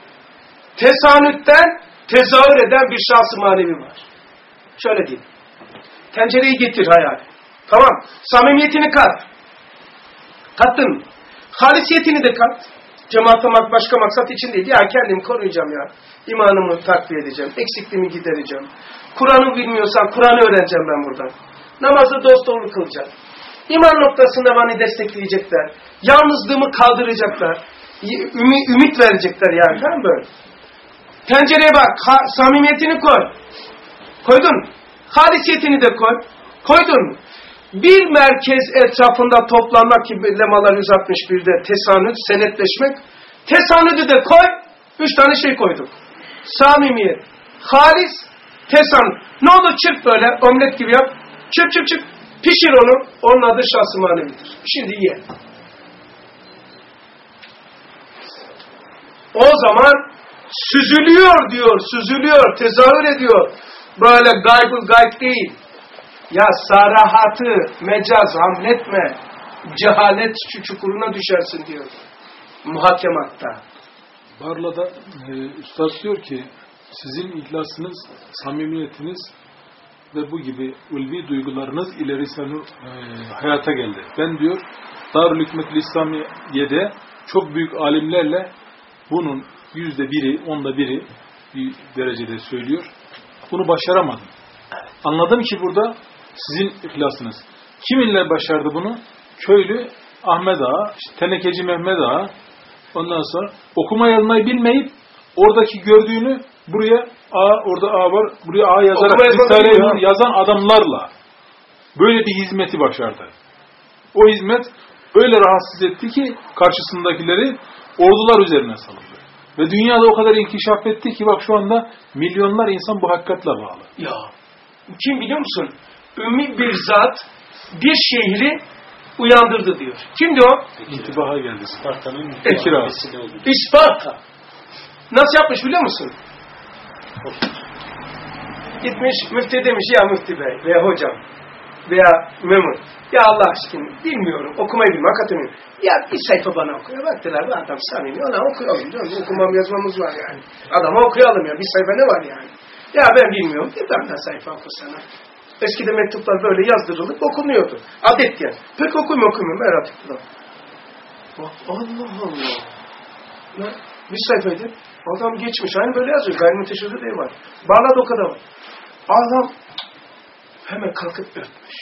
Tesanütten tezahür eden bir şahs-ı manevi var. Şöyle diyeyim. Tencereyi getir hayal. Tamam. Samimiyetini kat. Kattın mı? Halisiyetini de kat. Cemaate başka maksat için değil. Ya kendimi koruyacağım ya. İmanımı takviye edeceğim. Eksikliğimi gidereceğim. Kur'an'ı bilmiyorsan Kur'an'ı öğreneceğim ben buradan. Namazı dosdoğru kılacağım. İman noktasında beni destekleyecekler. Yalnızlığımı kaldıracaklar. Ümi, ümit verecekler yani. Tamam böyle. Tencereye bak. Ha, samimiyetini koy. Koydun. Halisiyetini de koy. Koydun mu? Bir merkez etrafında toplanmak gibi lemalar yüz altmış birde tesanüt, senetleşmek. Tesanütü de koy. Üç tane şey koyduk. Samimiyet, halis, tesanüt. Ne oldu? Çırp böyle. Omlet gibi yap. Çırp çırp çırp. Pişir onu. Onun adı şahs-ı manevidir. Şimdi ye. O zaman süzülüyor diyor. Süzülüyor. Tezahür ediyor. Böyle gaybı gayb değil. Ya sarahatı mecaz hamletme. Cehalet çukuruna düşersin diyor. Muhakematta. Barla'da e, Üstad diyor ki sizin ihlasınız, samimiyetiniz ve bu gibi ulvi duygularınız ile Risale-i Nur e, hayata geldi. Ben diyor Darül Hikmet-i İslamiye'de çok büyük alimlerle bunun yüzde biri, onda biri bir derecede söylüyor. Bunu başaramadım. Anladım ki burada sizin ihlasınız. Kiminle başardı bunu? Köylü Ahmet Ağa, işte Tenekeci Mehmet Ağa, ondan sonra okuma yazmayı bilmeyip oradaki gördüğünü buraya A, orada A var, buraya A yazarak Risale-i yazan adamlarla böyle bir hizmeti başardı. O hizmet öyle rahatsız etti ki karşısındakileri ordular üzerine salındı. Ve dünyada o kadar inkişaf etti ki bak şu anda milyonlar insan bu hakikatle bağlı. Ya kim biliyor musun? Ümmi bir zat bir şehri uyandırdı diyor. Kimdi o? İntibaha geldi. Sparta'nın Ekira. İsparta. Nasıl yapmış biliyor musun? Gitmiş müftü demiş ya müftü bey veya hocam veya memur. Ya Allah aşkına bilmiyorum okumayı bilmiyorum hakikaten. Ya bir sayfa bana okuyor. Baktılar bu adam samimi ona okuyalım. Diyorum. Okumam yazmamız var yani. Adama okuyalım ya bir sayfa ne var yani. Ya ben bilmiyorum. Bir tane daha sayfa okusana. Eskide mektuplar böyle yazdırılıp okunuyordu. Adet yani. Pek okuyma okuyma merak ettim. Allah Allah. Ya, bir sayfaydı. Adam geçmiş. Aynı böyle yazıyor. Gayrimeteşhirde de var. Bağladı o kadar var. Adam hemen kalkıp öpmüş.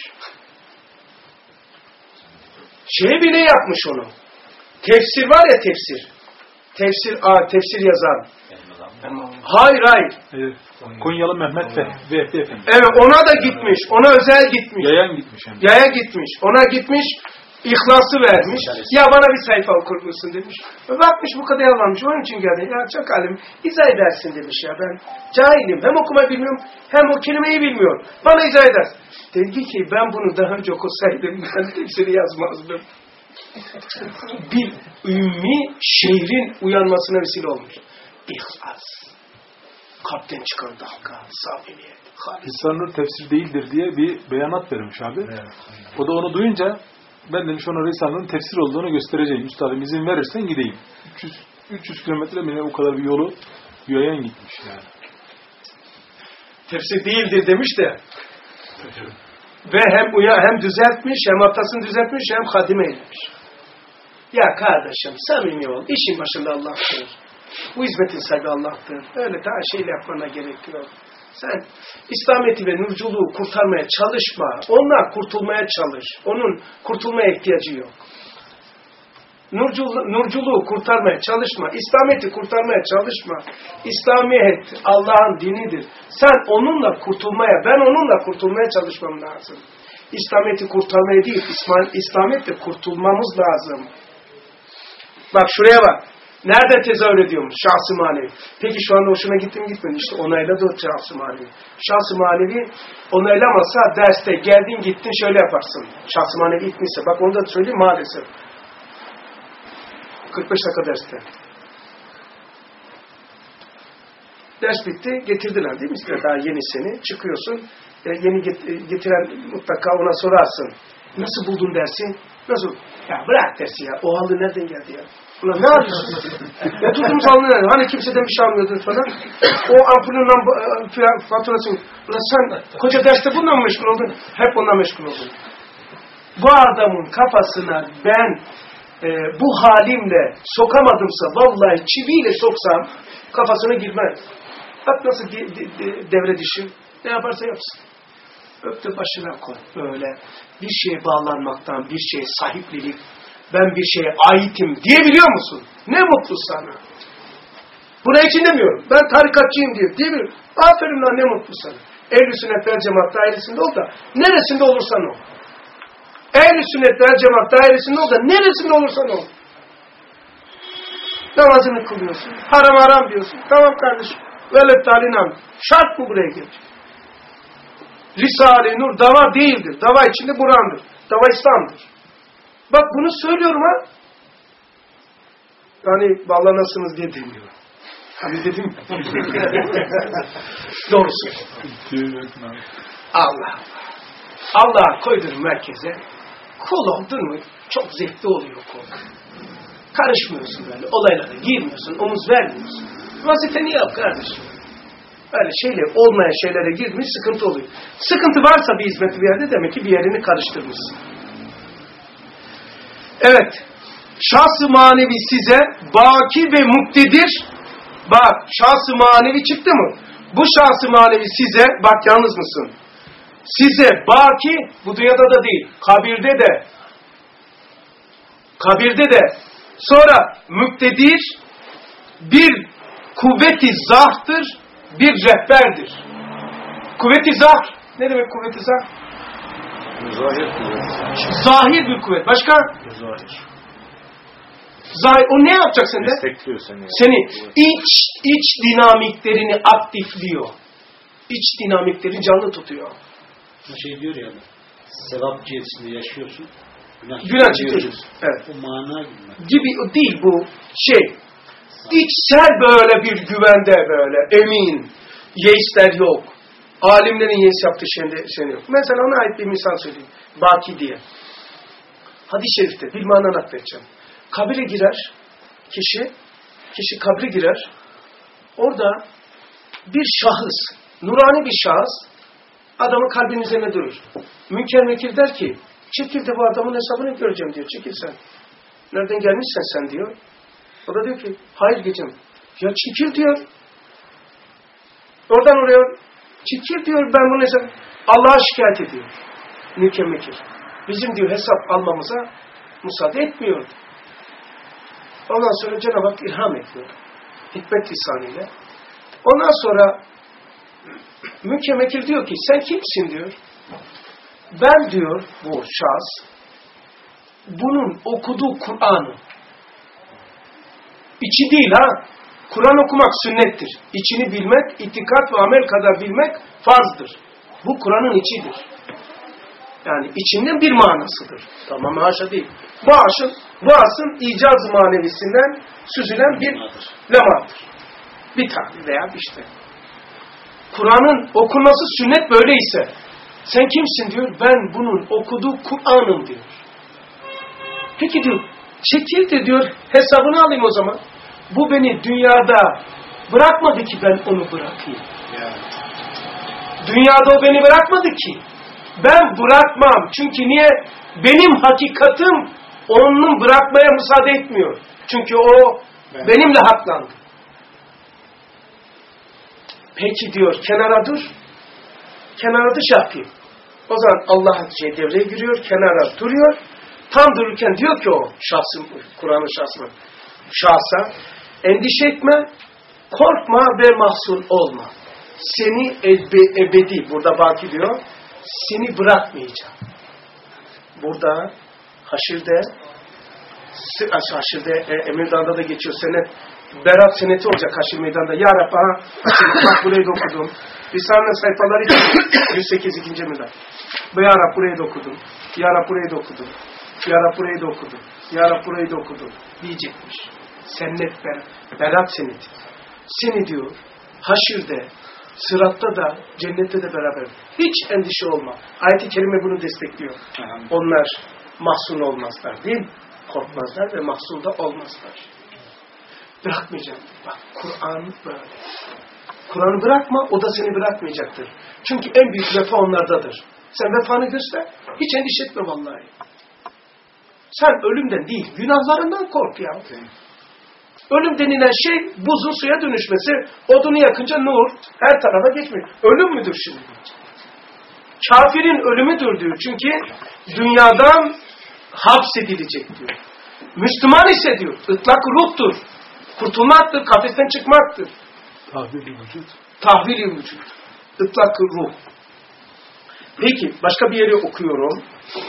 Şey bile yapmış onu. Tefsir var ya tefsir. Tefsir, aa, tefsir yazan. Hayır hayır. Evet. Konyalı Mehmet Vehbi Efendi. Evet ona da gitmiş. Ona özel gitmiş. Yayan gitmiş hem de. Yaya gitmiş. Ona gitmiş. İhlası vermiş. Ya bana bir sayfa okur musun demiş. Bakmış bu kadar yalanmış. Onun için geldi. Ya çok alim. İzah edersin demiş ya ben. Cahilim. Hem okumayı bilmiyorum. Hem o kelimeyi bilmiyorum. Bana izah edersin. Dedi ki ben bunu daha önce okusaydım ben tefsiri yazmazdım. Bir ümmi şehrin uyanmasına vesile olmuş. İhlas. Kalpten çıkan dalga, samimiyet. Risale-i Nur tefsir değildir diye bir beyanat vermiş abi. Evet. O da onu duyunca ben demiş ona Risale-i Nur'un tefsir olduğunu göstereceğim. Üstadım izin verirsen gideyim. üç yüz, üç yüz kilometre mi o kadar bir yolu yayan gitmiş yani. Tefsir değildir demiş de. Ve hem uya hem düzeltmiş, hem hatasını düzeltmiş, hem hadime etmiş. Ya kardeşim samimi ol. İşin başında Allah'tır. Bu hizmetin sahibi Allah'tır. Öyle daha şeyle yapmana gerek yok. Sen İslamiyet'i ve nurculuğu kurtarmaya çalışma. Ondan kurtulmaya çalış. Onun kurtulmaya ihtiyacı yok. Nurculuğu, nurculuğu kurtarmaya çalışma. İslamiyet'i kurtarmaya çalışma. İslamiyet Allah'ın dinidir. Sen onunla kurtulmaya, ben onunla kurtulmaya çalışmam lazım. İslamiyet'i kurtarmaya değil, İslamiyet'le kurtulmamız lazım. Bak şuraya bak. Nerede tezahür ediyormuş? Şahs-ı manevi. Peki şu anda hoşuna gitti mi gitmedi? İşte onayladı o şahs-ı manevi. Şahs-ı manevi onaylamasa derste geldin gittin şöyle yaparsın. Şahs-ı manevi gitmişse. Bak onu da söyleyeyim maalesef. kırk beş dakika derste. Ders bitti. Getirdiler değil mi? İşte daha yenisini. Çıkıyorsun. E, yeni getiren mutlaka ona sorarsın. Nasıl buldun dersi? Nasıl? Ya bırak dersi ya. O halı nereden geldi ya? Ulan ne yapıyorsun? Oturduğumuz halı nereden? Hani kimseden bir şey almıyordun falan. O ampulün faturasını. Ulan sen koca derste bununla mı meşgul oldun? Hep onunla meşgul oldun. Bu adamın kafasına ben e, bu halimle sokamadımsa vallahi çiviyle soksam kafasına girmez. Bak nasıl de, de, de, devre dişi. Ne yaparsa yapsın. Öptü başına koy. Böyle bir şeye bağlanmaktan, bir şeye sahiplilik, ben bir şeye aitim diyebiliyor musun? Ne mutlu sana. Buna için demiyorum. Ben tarikatçıyım diyor. Değil mi? Aferin lan ne mutlu sana. Ehl-i sünnet vel cemaat dairesinde ol da neresinde olursan ol. Ehl-i sünnet vel cemaat dairesinde ol da neresinde olursan ol. Namazını kılıyorsun. Haram haram diyorsun. Tamam kardeşim. Velet talinam. Şart mı buraya gelecek? Risale-i Nur dava değildir. Dava içinde Kur'an'dır. Dava İslam'dır. Bak bunu söylüyorum ha. Yani bağlanasınız diye demiyorum. Hani dedim. Doğrusu. Allah Allah. Allah'a koydun merkeze. Kul oldun mu? Çok zevkli oluyor kul. Karışmıyorsun böyle. Olaylara girmiyorsun. Omuz vermiyorsun. Vazifeni yap kardeşim. Öyle şeyler, olmayan şeylere girmiş sıkıntı oluyor. Sıkıntı varsa bir hizmeti bir yerde demek ki bir yerini karıştırmışsın. Evet. Şahs-ı manevi size baki ve muktedir. Bak, şahs-ı manevi çıktı mı? Bu şahs-ı manevi size, bak yalnız mısın? Size baki, bu dünyada da değil, kabirde de, kabirde de, sonra muktedir, bir kuvveti zahtır, bir rehberdir. Kuvveti zaht, ne demek kuvveti zaht? Zahir kuvvet. Zahir bir kuvvet. Başka? Zahir. Zahir. O ne yapacak sende? Destekliyor seni. Seni iç, iç dinamiklerini aktifliyor. İç dinamikleri canlı tutuyor. Bu şey diyor ya, sevap cihetinde yaşıyorsun. Günah, Günah çekiyorsun. Evet. Bu mana gibi. Gibi değil bu şey. İçsel böyle bir güvende böyle emin. Yeisler yok. Alimlerin yeis yaptığı şey, şey yok. Mesela ona ait bir misal söyleyeyim. Baki diye. Hadis-i şerifte bilmana nakledeceğim. Kabire girer kişi, kişi kabre girer. Orada bir şahıs, nurani bir şahıs adamı kalbin üzerine durur. Münker Nekir der ki, çekil de bu adamın hesabını göreceğim diyor. Çekil sen. Nereden gelmişsen sen diyor. O da diyor ki, hayır gecem. Ya çekil diyor. Oradan oraya çekil diyor, ben bunu hesap... Allah'a şikayet ediyor. Münker Nekir. Bizim diyor hesap almamıza müsaade etmiyor. Ondan sonra Cenab-ı Hak ilham ediyor. Hikmet lisanıyla. Ondan sonra Münker Nekir diyor ki sen kimsin diyor. Ben diyor bu şahıs bunun okuduğu Kur'an'ı içi değil ha. Kur'an okumak sünnettir. İçini bilmek, itikat ve amel kadar bilmek farzdır. Bu Kur'an'ın içidir. Yani içinden bir manasıdır. Tamam haşa değil. Bu aşın, bu asın icaz manevisinden süzülen bir lemadır. Bir tane veya işte. Kur'an'ın okunması sünnet böyleyse sen kimsin diyor. Ben bunun okuduğu Kur'an'ım diyor. Peki diyor çekil de diyor hesabını alayım o zaman. Bu beni dünyada bırakmadı ki ben onu bırakayım. Yani. Dünyada o beni bırakmadı ki. Ben bırakmam. Çünkü niye? Benim hakikatim onun bırakmaya müsaade etmiyor. Çünkü o evet. benimle haklandı. Peki diyor kenara dur. Kenara dış yapayım. O zaman Allah şey devreye giriyor. Kenara duruyor. Tam dururken diyor ki o şahsın, Kur'an'ın şahsına, şahsa endişe etme, korkma ve mahzun olma. Seni ebe, ebedi, burada baki diyor, seni bırakmayacağım. Burada haşirde, haşirde e, Emirdağ'da da geçiyor senet, Berat seneti olacak haşir meydanda. Ya Rabbi ha, bak burayı da okudum. Risale'nin sayfaları yüz sekiz ikinci Emirda. Ya Rabbi burayı da okudum. Ya Rabbi burayı da okudum. Ya Rabbi burayı da okudum. Ya Rabbi burayı da okudum. Diyecekmiş. Sennet Berat. Berat seneti. Seni diyor haşirde, sıratta da, cennette de beraber. Hiç endişe olma. Ayet-i Kerime bunu destekliyor. Onlar mahzun olmazlar değil mi? Korkmazlar ve mahzun da olmazlar. Bırakmayacağım. Bak Kur'an böyle. Kur'an'ı bırakma, o da seni bırakmayacaktır. Çünkü en büyük vefa onlardadır. Sen vefanı göster, hiç endişe etme vallahi. Sen ölümden değil, günahlarından kork ya. Ölüm denilen şey buzun suya dönüşmesi, odunu yakınca nur, her tarafa geçmiyor. Ölüm müdür şimdi? Kafirin ölümüdür diyor. Çünkü dünyadan hapsedilecek diyor. Müslüman ise diyor, ıtlak ruhtur. Kurtulmaktır, kafesten çıkmaktır. Tahvil-i vücut. Tahvil-i vücut. Itlak ruh. Peki, başka bir yeri okuyorum.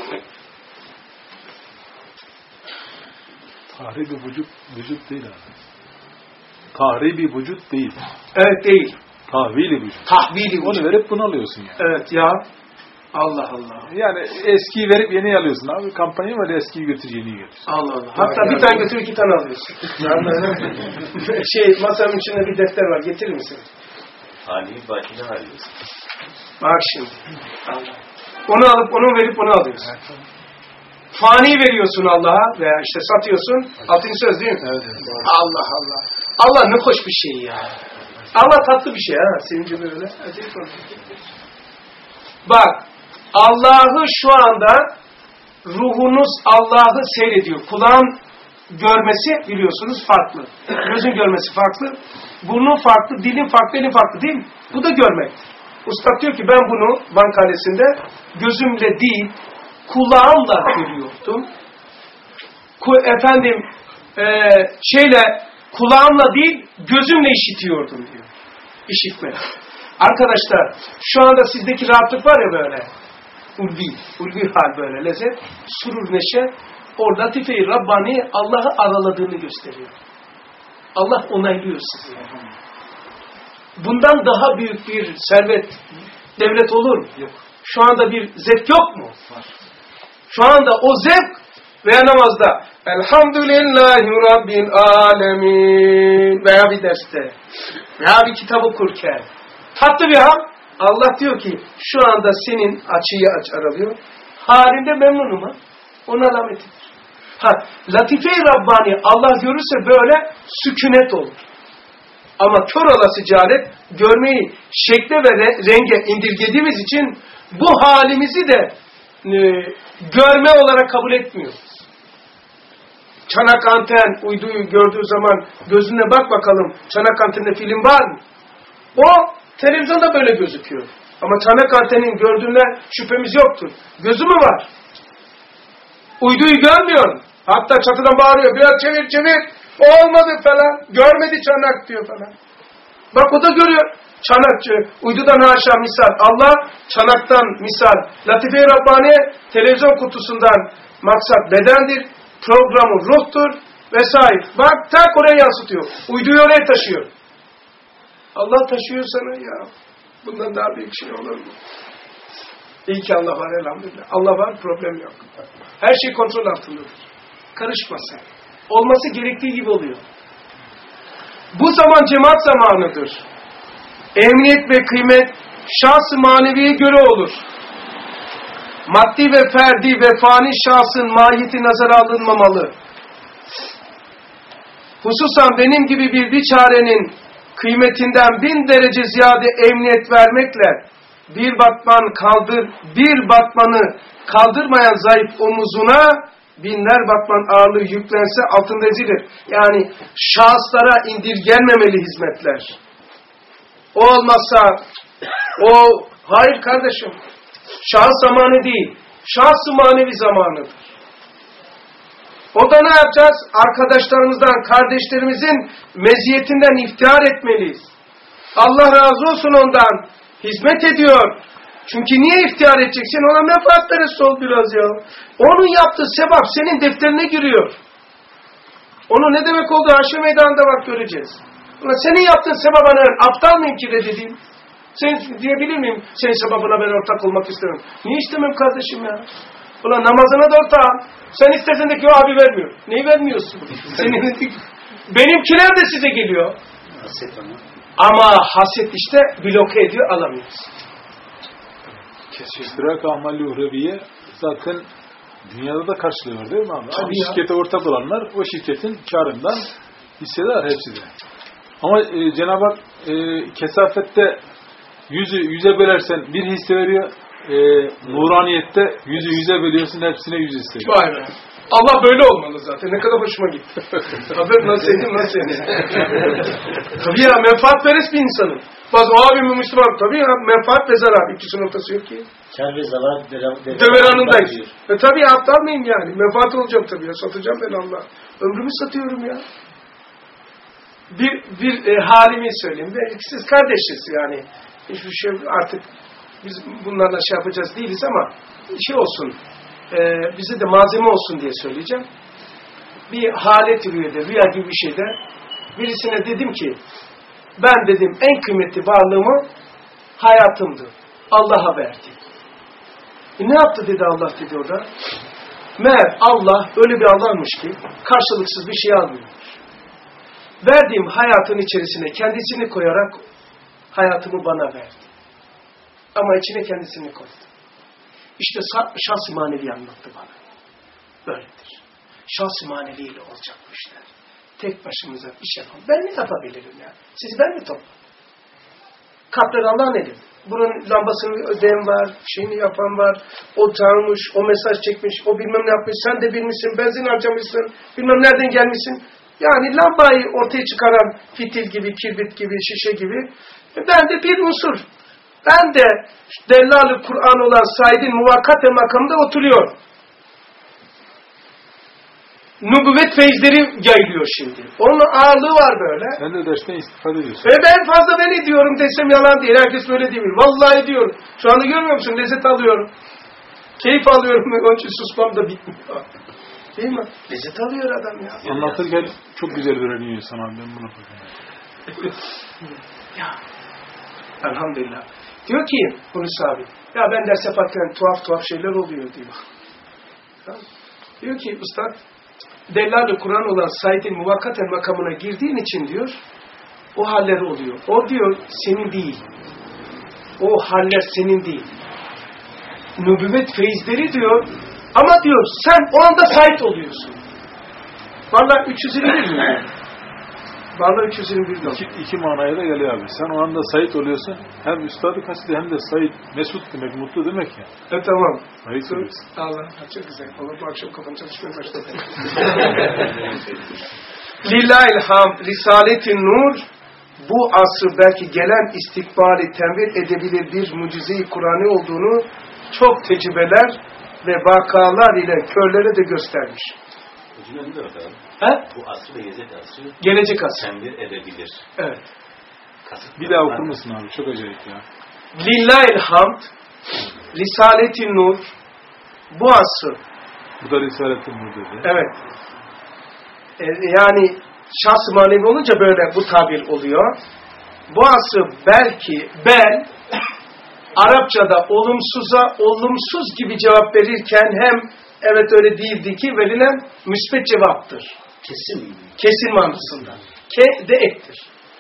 Tahribi vücut, vücut değil abi. Tahribi vücut değil. Evet değil. Tahvili vücut. Tahvili vücut. Onu verip bunu alıyorsun yani. Evet ya. Allah Allah. Yani eskiyi verip yeni alıyorsun abi. Kampanya var, eskiyi götür yeniyi götür. Allah Allah. Hatta bir tane götür iki tane alıyorsun. şey masanın içinde bir defter var. Getirir misin? Hali bakile alıyorsun. Bak şimdi. Allah. Onu alıp onu verip onu alıyorsun. Fani veriyorsun Allah'a veya işte satıyorsun. Altıncı söz değil mi? Evet, evet. Allah Allah. Allah ne hoş bir şey ya. Allah tatlı bir şey ha. Sevinci böyle. Bak. Allah'ı şu anda ruhunuz Allah'ı seyrediyor. Kulağın görmesi biliyorsunuz farklı. Gözün görmesi farklı. Burnun farklı, dilin farklı, elin farklı değil mi? Bu da görmek. Ustad diyor ki ben bunu bankalesinde gözümle değil, kulağımla görüyordum. Ku, efendim e, şeyle kulağımla değil, gözümle işitiyordum diyor. İşitme. Arkadaşlar şu anda sizdeki rahatlık var ya böyle. Ulvi, ulvi hal böyle lezzet, surur neşe, o latife-i Rabbani Allah'ı araladığını gösteriyor. Allah onaylıyor sizi. Bundan daha büyük bir servet, devlet olur mu? Yok. Şu anda bir zevk yok mu? Var. Şu anda o zevk veya namazda Elhamdülillahi Rabbil Alemin veya bir derste veya bir kitap okurken tatlı bir hal. Allah diyor ki şu anda senin açıyı aç aralıyor. Halinde memnunum ha. Ona alametidir. Ha, Latife-i Rabbani Allah görürse böyle sükunet olur. Ama kör olası cehalet görmeyi şekle ve renge indirgediğimiz için bu halimizi de e, görme olarak kabul etmiyoruz. Çanak anten uyduyu gördüğü zaman gözüne bak bakalım çanak anteninde film var mı? O televizyonda böyle gözüküyor. Ama çanak antenin gördüğünden şüphemiz yoktur. Gözü mü var? Uyduyu görmüyor. Hatta çatıdan bağırıyor. Biraz çevir çevir. O olmadı falan. Görmedi çanak diyor falan. Bak o da görüyor. Çanakçı. Uydudan haşa misal. Allah çanaktan misal. Latife-i Rabbani televizyon kutusundan maksat bedendir. Programı ruhtur. Vesaire. Bak tak oraya yansıtıyor. Uyduyu oraya taşıyor. Allah taşıyor sana ya. Bundan daha büyük şey olur mu? İyi ki Allah var elhamdülillah. Allah var, problem yok. Her şey kontrol altındadır. Karışmasın. Olması gerektiği gibi oluyor. Bu zaman cemaat zamanıdır. Emniyet ve kıymet şahs-ı maneviye göre olur. Maddi ve ferdi ve fani şahsın mahiyeti nazara alınmamalı. Hususan benim gibi bir biçarenin kıymetinden bin derece ziyade emniyet vermekle bir batman kaldır, bir batmanı kaldırmayan zayıf omuzuna binler batman ağırlığı yüklense altında ezilir. Yani şahıslara indirgenmemeli hizmetler. O olmazsa o hayır kardeşim. Şahıs zamanı değil. Şahs-ı manevi zamanıdır. O da ne yapacağız? Arkadaşlarımızdan, kardeşlerimizin meziyetinden iftihar etmeliyiz. Allah razı olsun ondan. Hizmet ediyor. Çünkü niye iftihar edeceksin? Ona menfaatperest ol biraz ya. Onun yaptığı sevap senin defterine giriyor. Onun ne demek olduğu Haşr meydanında bak göreceğiz. Ulan senin yaptığın sevaba ne? Aptal mıyım ki reddedeyim? Sen diyebilir miyim? Senin sevabına ben ortak olmak istemiyorum. Niye istemem kardeşim ya? Ulan namazına da ortağım. Sen istesen de ki o abi vermiyor. Neyi vermiyorsun? Senin, benimkiler de size geliyor. Haset ama. Ama haset işte bloke ediyor, alamıyoruz. İştirak amali uhreviye zaten dünyada da karşılıyor değil mi abi? Tabii Aynı ya. şirkete ortak olanlar o şirketin karından hisseder hepsi de. Ama e, Cenab-ı Hak e, kesafette yüzü yüze bölersen bir hisse veriyor. E, nuraniyette yüzü yüze bölüyorsun hepsine yüz hisse veriyor. Vay be. Allah böyle olmalı zaten. Ne kadar hoşuma gitti. Haber nasıl edin nasıl edin. Tabii ya menfaatperest bir insanım. Bazı o abim Müslüman. Tabii ya menfaat ve zarar. İkisinin ortası yok ki. Kâr ve zarar Deveranındayız. E tabii aptal mıyım yani? Menfaat olacağım tabii ya. Satacağım ben Allah. Ömrümü satıyorum ya. Bir, bir e, halimi söyleyeyim. Belki siz kardeşiz yani. Hiçbir şey artık biz bunlarla şey yapacağız değiliz ama şey olsun. Ee, bize de malzeme olsun diye söyleyeceğim. Bir halet rüyada, rüya gibi bir şeyde birisine dedim ki ben dedim en kıymetli varlığımı hayatımdı. Allah'a verdi. E ne yaptı dedi Allah dedi o da. Meğer Allah öyle bir Allah'mış ki karşılıksız bir şey almıyor. Verdiğim hayatın içerisine kendisini koyarak hayatımı bana verdi. Ama içine kendisini koydu. İşte şahs-ı manevi anlattı bana. Böyledir. Şahs-ı maneviyle olacak bu işler. Tek başımıza iş yapalım. Ben ne yapabilirim ya? Siz ben mi toplam? Kalpler Allah'ın eli. Buranın lambasını ödeyen var, şeyini yapan var, o tanımış, o mesaj çekmiş, o bilmem ne yapmış, sen de bilmişsin, benzin harcamışsın, bilmem nereden gelmişsin. Yani lambayı ortaya çıkaran fitil gibi, kirbit gibi, şişe gibi. Ben de bir unsur. Ben de Dellal-ı Kur'an olan Said'in muvakkate makamında oturuyor. Nübüvvet feyizleri yayılıyor şimdi. Onun ağırlığı var böyle. Sen de dersten istifade ediyorsun. Ve ben fazla ben ediyorum desem yalan değil. Herkes böyle değil mi? Vallahi ediyorum. Şu anda görmüyor musun? Lezzet alıyorum. Keyif alıyorum. Onun için susmam da bitmiyor. Değil mi? Lezzet alıyor adam ya. Anlatırken çok güzel öğreniyor insan abi. Ben bunu yapıyorum. Ya. Elhamdülillah. Diyor ki Hulusi abi, ya ben ders yaparken tuhaf tuhaf şeyler oluyor diyor. Ya. Diyor ki Üstad, Dellal-ı Kur'an olan Said'in muvakkaten makamına girdiğin için diyor, o haller oluyor. O diyor senin değil. O haller senin değil. Nübüvvet feyizleri diyor, ama diyor sen o anda Said oluyorsun. Vallahi üç yüz yirmi bir mi? Vallahi üç yüz yirmi bir iki, iki manaya da geliyor abi. Sen o anda Said oluyorsun. Hem üstadı kastediyor hem de Said. Mesut demek, mutlu demek ya. Evet tamam. Said oluyorsun. Allah çok güzel. Allah bu akşam kafam çalışmaya başladı. Lillahil hamd, Risalet-i Nur bu asır belki gelen istikbali temsil edebilir bir mucize-i Kur'an'ı olduğunu çok tecrübeler ve vakalar ile körlere de göstermiş. Hocam ne demek abi? He? Bu asrı ve gelecek asrı Gelecek asır. temsil edebilir. Evet. Kasıt Bir daha okur musun abi? Çok acayip ya. Lillahil hamd, Risalet-i Nur bu asır. Bu da Risalet-i Nur dedi. Evet. Ee, yani şahs-ı manevi olunca böyle bu tabir oluyor. Bu asır belki bel Arapçada olumsuza olumsuz gibi cevap verirken hem evet öyle değildi ki verilen müsbet cevaptır. Kesin. Kesin manasında. Ke de ektir.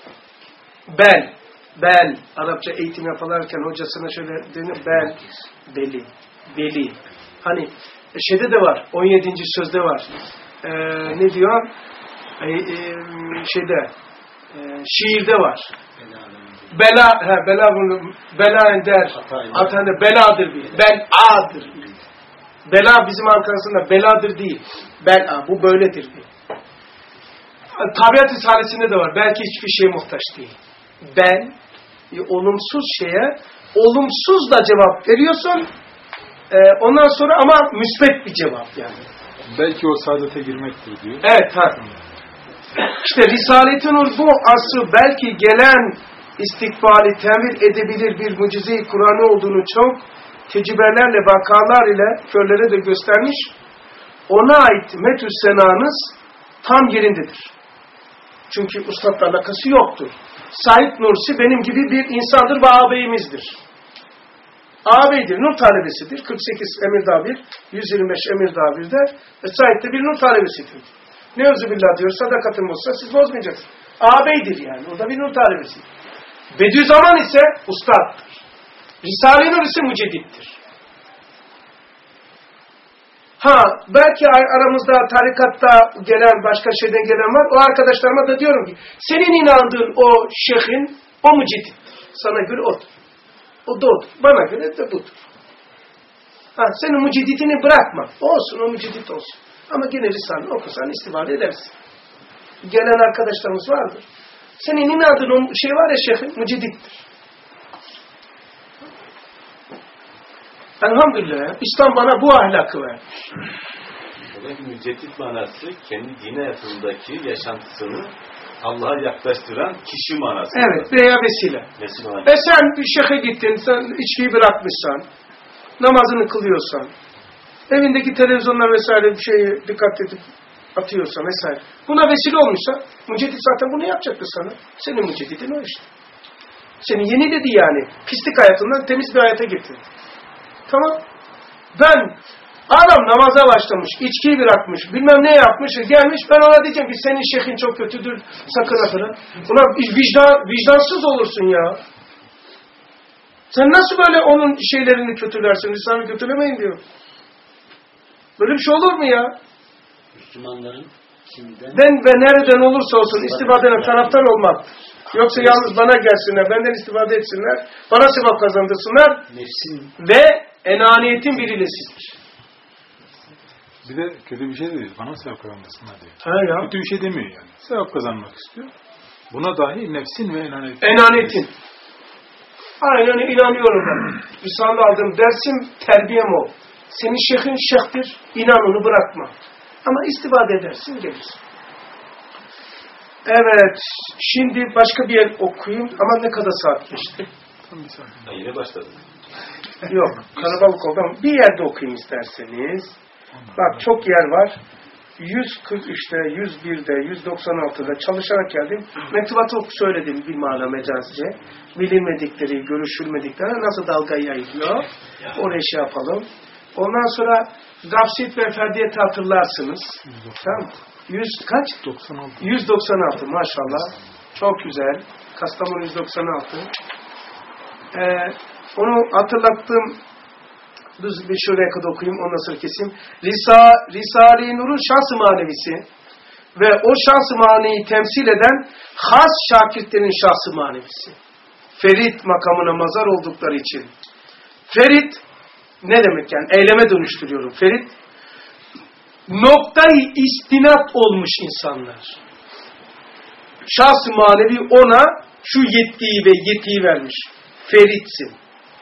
Bel. Bel. Arapça eğitim yaparken hocasına şöyle denir. Bel. Beli. Beli. Hani şeyde de var. on yedinci sözde var. Ee, ne diyor? Ee, e, şeyde e, şiirde var. Bela, he, bela bunu, bela der, atanda beladır bir, beladır bir. Bela bizim arkasında beladır değil, bela, bu böyledir bir. Tabiat risalesinde de var, belki hiçbir şeye muhtaç değil. Ben, e, olumsuz şeye, olumsuzla cevap veriyorsun, e, ondan sonra ama müsbet bir cevap yani. Belki o saadete girmektir diyor. Evet, ha. İşte Risalet-i Nur bu asrı belki gelen istikbali temsil edebilir bir mucize-i Kur'an'ı olduğunu çok tecrübelerle, vakalar ile körlere de göstermiş. Ona ait metü senanız tam yerindedir. Çünkü ustadla alakası yoktur. Said Nursi benim gibi bir insandır ve ağabeyimizdir. Ağabeydir, nur talebesidir. kırk sekiz Emirdağ bir, yüz yirmi beş Emirdağ bir'de ve Said de bir nur talebesidir. Ne özübillah diyor, sadakatım olsa siz bozmayacaksınız. Ağabeydir yani, o da bir nur talebesidir. Bediüzzaman ise ustattır. Risale-i Nur ise müceddittir. Ha, belki aramızda tarikatta gelen, başka şeyden gelen var. O arkadaşlarıma da diyorum ki, senin inandığın o şeyhin, o müceddittir. Sana göre odur. O da odur. Bana göre de budur. Ha, senin mücedditini bırakma. Olsun, o müceddit olsun. Ama gene Risale okursan istifade edersin. Gelen arkadaşlarımız vardır. Senin inandığın o şey var ya şeyhin, müceddittir. Elhamdülillah, İslam bana bu ahlakı vermiş. Demek ki müceddit manası kendi din hayatındaki yaşantısını Allah'a yaklaştıran kişi manası. Evet, veya vesile. Vesile olarak. E sen bir şeyhe gittin, sen içkiyi bırakmışsan, namazını kılıyorsan, evindeki televizyonlar vesaire bir şeye dikkat edip atıyorsan vesaire. Buna vesile olmuşsa, müceddit zaten bunu yapacaktır sana. Senin müceddidin o işte. Seni yeniledi yani. Pislik hayatından temiz bir hayata getirdi. Tamam. Ben, adam namaza başlamış, içkiyi bırakmış, bilmem ne yapmış, gelmiş, ben ona diyeceğim ki senin şeyhin çok kötüdür, sakın ha falan. Buna vicdan, vicdansız olursun ya. Sen nasıl böyle onun şeylerini kötülersin? Lisanı kötülemeyin diyor. Böyle bir şey olur mu ya? Müslümanların kimden? Ben ve nereden olursa olsun istifadene taraftar olmak. Yoksa yalnız bana gelsinler, benden istifade etsinler, bana sevap kazandırsınlar Nefsin ve enaniyetin bir ilesidir. Bir de kötü bir şey de değil. Bana sevap kazandırsınlar diyor. Ha ya. Kötü bir şey demiyor yani. Sevap kazanmak istiyor. Buna dahi nefsin ve enaniyetin. Enaniyetin. Aynen inanıyorum ben. Risale'de aldığım dersim terbiyem o. Senin şeyhin şeyhtir, inan onu bırakma. Ama istifade edersin, gelirsin. Evet, şimdi başka bir yer okuyayım ama ne kadar saat geçti? Tam bir saat. Ha, yine başladık. Yok, kalabalık oldu ama bir yerde okuyayım isterseniz. Bak çok yer var. yüz kırk üçte, yüz birde, yüz doksan altıda çalışarak geldim. Mektubatı söyledim bir mana mecazce. Bilinmedikleri, görüşülmedikleri nasıl dalga yayılıyor. Oraya şey yapalım. Ondan sonra Gafsit ve Ferdiyet'i hatırlarsınız. Tamam. yüz kaç? doksan altı. yüz doksan altı maşallah. Çok güzel. Kastamonu yüz doksan altı. Ee, onu hatırlattığım düz bir şuraya kadar okuyayım, ondan sonra keseyim. Risa, Risale-i Nur'un şahs-ı manevisi ve o şahs-ı manevi temsil eden has şakirtlerin şahs-ı manevisi. Ferit makamına mazar oldukları için. Ferit ne demek yani? Eyleme dönüştürüyorum. Ferit noktayı istinat olmuş insanlar. Şahs-ı manevi ona şu yetkiyi ve yetiyi vermiş. Feritsin.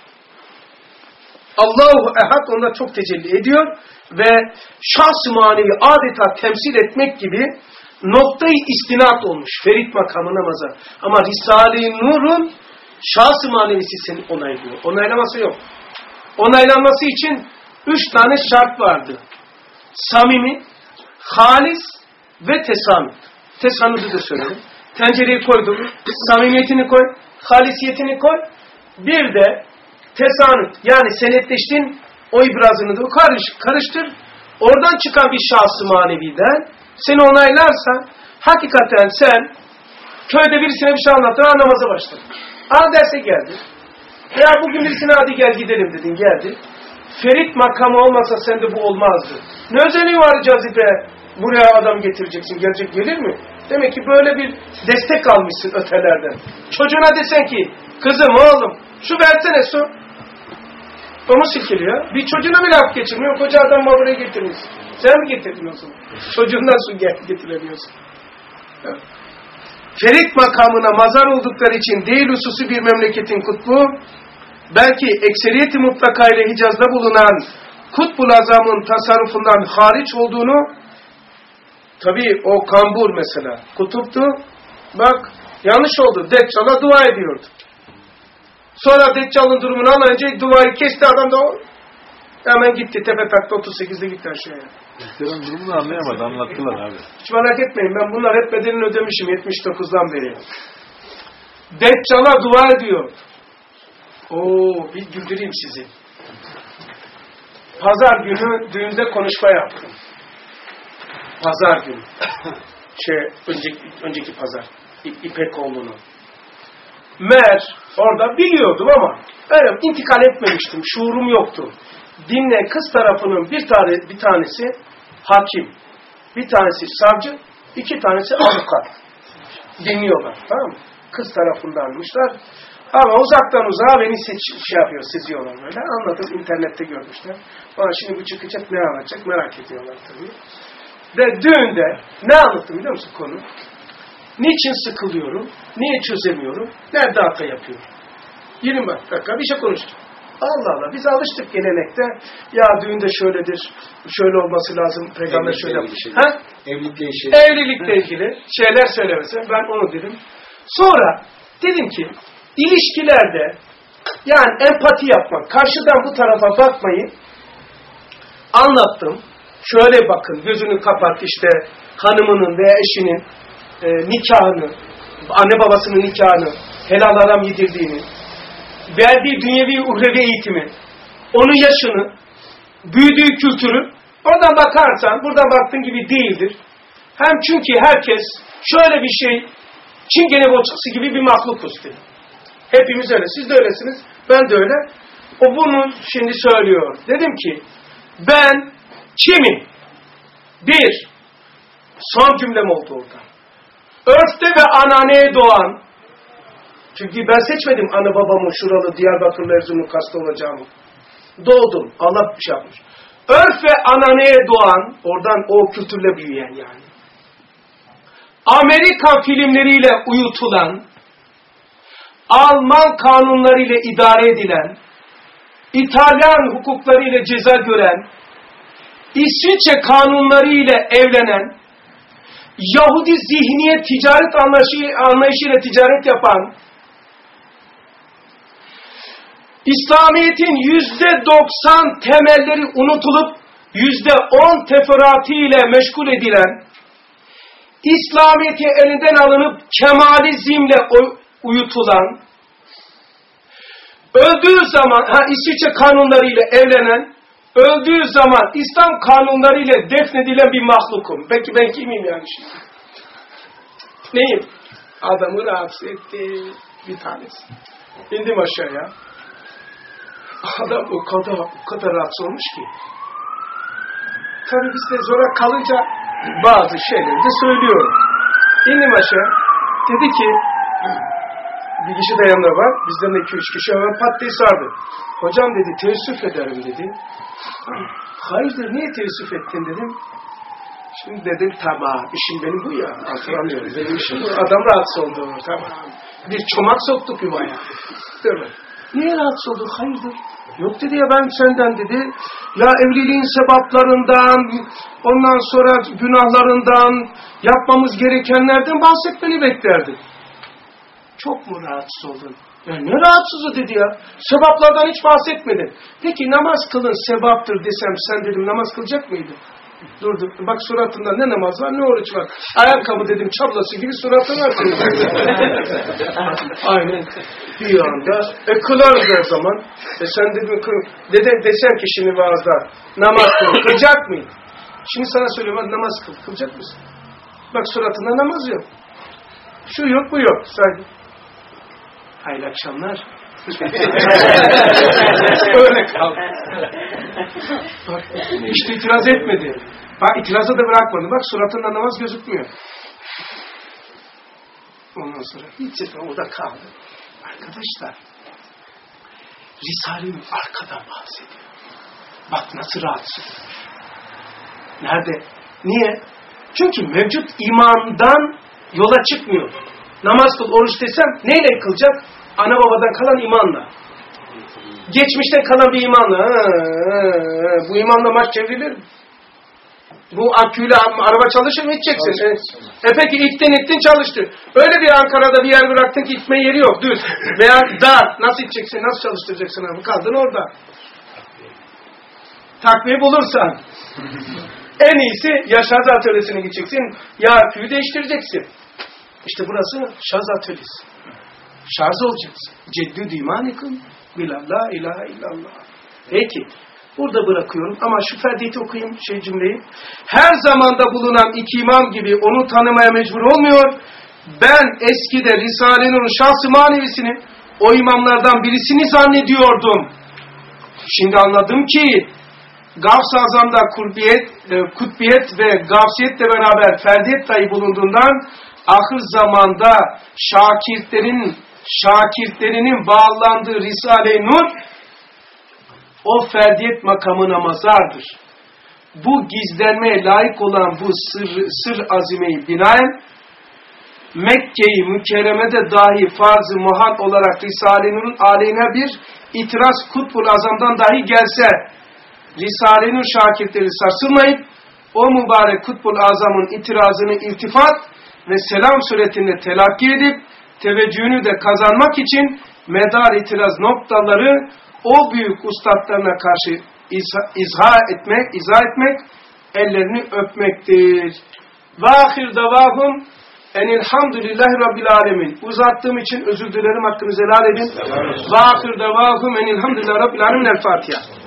Allahu Ehad onda çok tecelli ediyor ve şahs-ı manevi adeta temsil etmek gibi noktayı istinat olmuş. Ferit makamına mazar. Ama Risale-i Nur'un şahs-ı manevisi seni onaylıyor. Onaylaması yok. Onaylanması için üç tane şart vardı. Samimi, halis ve tesanüt. Tesanütü de söyledim. Tencereyi koydum. Samimiyetini koy, halisiyetini koy. Bir de tesanüt. Yani senetleştin, o ibrazını da karış, karıştır. Oradan çıkan bir şahs-ı maneviden seni onaylarsa hakikaten sen köyde birisine bir şey anlattın, ha namaza başladın. Ha derse geldi. Veya bugün birisine hadi gel gidelim dedin, geldi. Ferit makamı olmasa sende bu olmazdı. Ne özelliği var cazibe? Buraya adam getireceksin, gelecek gelir mi? Demek ki böyle bir destek almışsın ötelerden. Çocuğuna desen ki, kızım oğlum şu versene su. Onu silkeliyor. Bir çocuğuna bile hak geçirmiyor. Koca adam buraya getirmişsin. Sen mi getirmiyorsun? Çocuğundan su getiremiyorsun. Evet. Ferit makamına mazar oldukları için değil hususi bir memleketin kutbu, belki ekseriyeti mutlaka ile Hicaz'da bulunan Kutbul Azam'ın tasarrufundan hariç olduğunu, tabii o kambur mesela, kutuptu, bak yanlış oldu, Deccal'a dua ediyordu. Sonra Deccal'ın durumunu anlayınca duayı kesti, adam da o, hemen gitti, tepe taktı, otuz sekizde gitti aşağıya. Deccal'ın durumunu anlayamadı, anlattılar abi. Hiç merak etmeyin, ben bunlar hep bedelini ödemişim yetmiş dokuzdan beri. Deccal'a dua ediyor. Oo, bir güldüreyim sizi. Pazar günü düğünde konuşma yaptım. Pazar günü. Şey, önceki, önceki pazar. İpekoğlu'nun. Meğer orada biliyordum ama öyle intikal etmemiştim. Şuurum yoktu. Dinle kız tarafının bir tane bir tanesi hakim, bir tanesi savcı, iki tanesi avukat. Dinliyorlar, tamam mı? Kız tarafındanmışlar. Ama uzaktan uzağa beni seç, şey yapıyor, seziyorlar böyle. Anladım, internette görmüşler. Ama şimdi bu çıkacak, ne anlatacak merak ediyorlar tabii. Ve düğünde ne anlattım biliyor musun konu? Niçin sıkılıyorum? Niye çözemiyorum? Nerede hata yapıyorum? yirmi dakika bir şey konuştuk. Allah Allah, biz alıştık gelenekte. Ya düğünde şöyledir, şöyle olması lazım, peygamber şöyle yapmış. Ha? Evlilikle ilgili. Evlilikle ilgili şeyler söylemesi. Ben onu dedim. Sonra dedim ki, ilişkilerde yani empati yapmak, karşıdan bu tarafa bakmayı anlattım. Şöyle bakın, gözünü kapat işte hanımının veya eşinin e, nikahını, anne babasının nikahını, helal haram yedirdiğini, verdiği dünyevi uhrevi eğitimi, onun yaşını, büyüdüğü kültürü, oradan bakarsan, buradan baktığın gibi değildir. Hem çünkü herkes şöyle bir şey, Çingene boçası gibi bir mahlukuz dedi. Hepimiz öyle. Siz de öylesiniz. Ben de öyle. O bunu şimdi söylüyor. Dedim ki ben kimim? Bir, son cümlem oldu orada. Örfte ve ananeye doğan, çünkü ben seçmedim ana babamın şuralı Diyarbakırlı Erzurumlu kasta olacağımı. Doğdum. Allah bir şey yapmış. Örf ve ananeye doğan, oradan o kültürle büyüyen yani. Amerika filmleriyle uyutulan, Alman kanunlarıyla idare edilen, İtalyan hukuklarıyla ceza gören, İsviçre kanunlarıyla evlenen, Yahudi zihniyet ticaret anlayışı, anlayışıyla ticaret yapan, İslamiyet'in yüzde doksan temelleri unutulup yüzde on teferruatıyla meşgul edilen, İslamiyet'i elinden alınıp Kemalizmle uyutulan, öldüğü zaman, ha İsviçre kanunlarıyla evlenen, öldüğü zaman İslam kanunlarıyla defnedilen bir mahlukum. Peki ben kimim yani şimdi? Neyim? Adamı rahatsız etti bir tanesi. İndim aşağıya. Adam o kadar, o kadar rahatsız olmuş ki. Tabii biz de zora kalınca bazı şeyleri de söylüyorum. İndim aşağı. Dedi ki, bir kişi de yanında var. Bizden de iki üç kişi hemen pat diye sardı. Hocam dedi, teessüf ederim dedi. Hayırdır, niye teessüf ettin dedim. Şimdi dedim, tamam, işim benim bu ya. Hatırlamıyorum. Benim işim bu. Adam rahatsız oldu. Tamam. Bir çomak soktuk yuvaya. Değil mi? Niye rahatsız oldun? Hayırdır? Yok dedi ya, ben senden dedi. Ya evliliğin sebaplarından, ondan sonra günahlarından, yapmamız gerekenlerden bahsetmeni beklerdim. Çok mu rahatsız oldun? Ya ne rahatsızı dedi ya. Sevaplardan hiç bahsetmedin. Peki namaz kılın sevaptır desem sen dedim namaz kılacak mıydın? Dur dur. Bak suratında ne namaz var ne oruç var. Ayakkabı dedim çablası gibi suratı var. Aynen. Bir anda. E kılarız her zaman. E sen dedim deden desen ki şimdi vaazda namaz kıl. Kılacak mıyım? Şimdi sana söylüyorum namaz kıl. Kılacak mısın? Bak suratında namaz yok. Şu yok bu yok. Sadece. Hayırlı akşamlar. Öyle kaldı. Bak, işte itiraz etmedi. Bak itirazı da bırakmadı. Bak suratında namaz gözükmüyor. Ondan sonra hiç orada kaldı. Arkadaşlar, Risale-i arkadan bahsediyor. Bak nasıl rahatsız. Nerede? Niye? Çünkü mevcut imandan yola çıkmıyor. Namaz kıl, oruç desem neyle kılacak? Ana babadan kalan imanla. Geçmişten kalan bir imanla. Ha, ha, ha. Bu imanla maç çevrilir mi? Bu aküyle araba çalışır mı? İteceksin. E, e peki ittin ittin çalıştı. Öyle bir Ankara'da bir yer bıraktın ki itme yeri yok. Düz. Veya dar. Nasıl iteceksin? Nasıl çalıştıracaksın abi? Kaldın orada. Takviye bulursan. En iyisi ya şarj atölyesine gideceksin ya aküyü değiştireceksin. İşte burası şarj atölyesi. Şarj olacaksın. Ceddü dimanikum billah la ilahe illallah. Peki. Burada bırakıyorum ama şu ferdiyeti okuyayım şey cümleyi. Her zamanda bulunan iki imam gibi onu tanımaya mecbur olmuyor. Ben eskide Risale-i Nur'un şahs-ı manevisini o imamlardan birisini zannediyordum. Şimdi anladım ki Gavs-ı Azam'da kurbiyet, kutbiyet ve gavsiyetle beraber ferdiyet dahi bulunduğundan ahir zamanda şakirtlerin şakirtlerinin bağlandığı Risale-i Nur o ferdiyet makamına mazardır. Bu gizlenmeye layık olan bu sır, sır azimeyi binaen Mekke-i Mükerreme'de dahi farz-ı muhal olarak Risale-i Nur'un aleyhine bir itiraz Kutbul Azam'dan dahi gelse Risale-i Nur şakirtleri sarsılmayıp o mübarek Kutbul Azam'ın itirazını iltifat ve selam suretinde telakki edip teveccühünü de kazanmak için medar itiraz noktaları o büyük ustalarına karşı izah, izah etmek, izah etmek, ellerini öpmektir. Ve ahir davahum enilhamdülillahi rabbil alemin. Uzattığım için özür dilerim, hakkınızı helal edin. Ve ahir davahum enilhamdülillahi rabbil alemin. El Fatiha.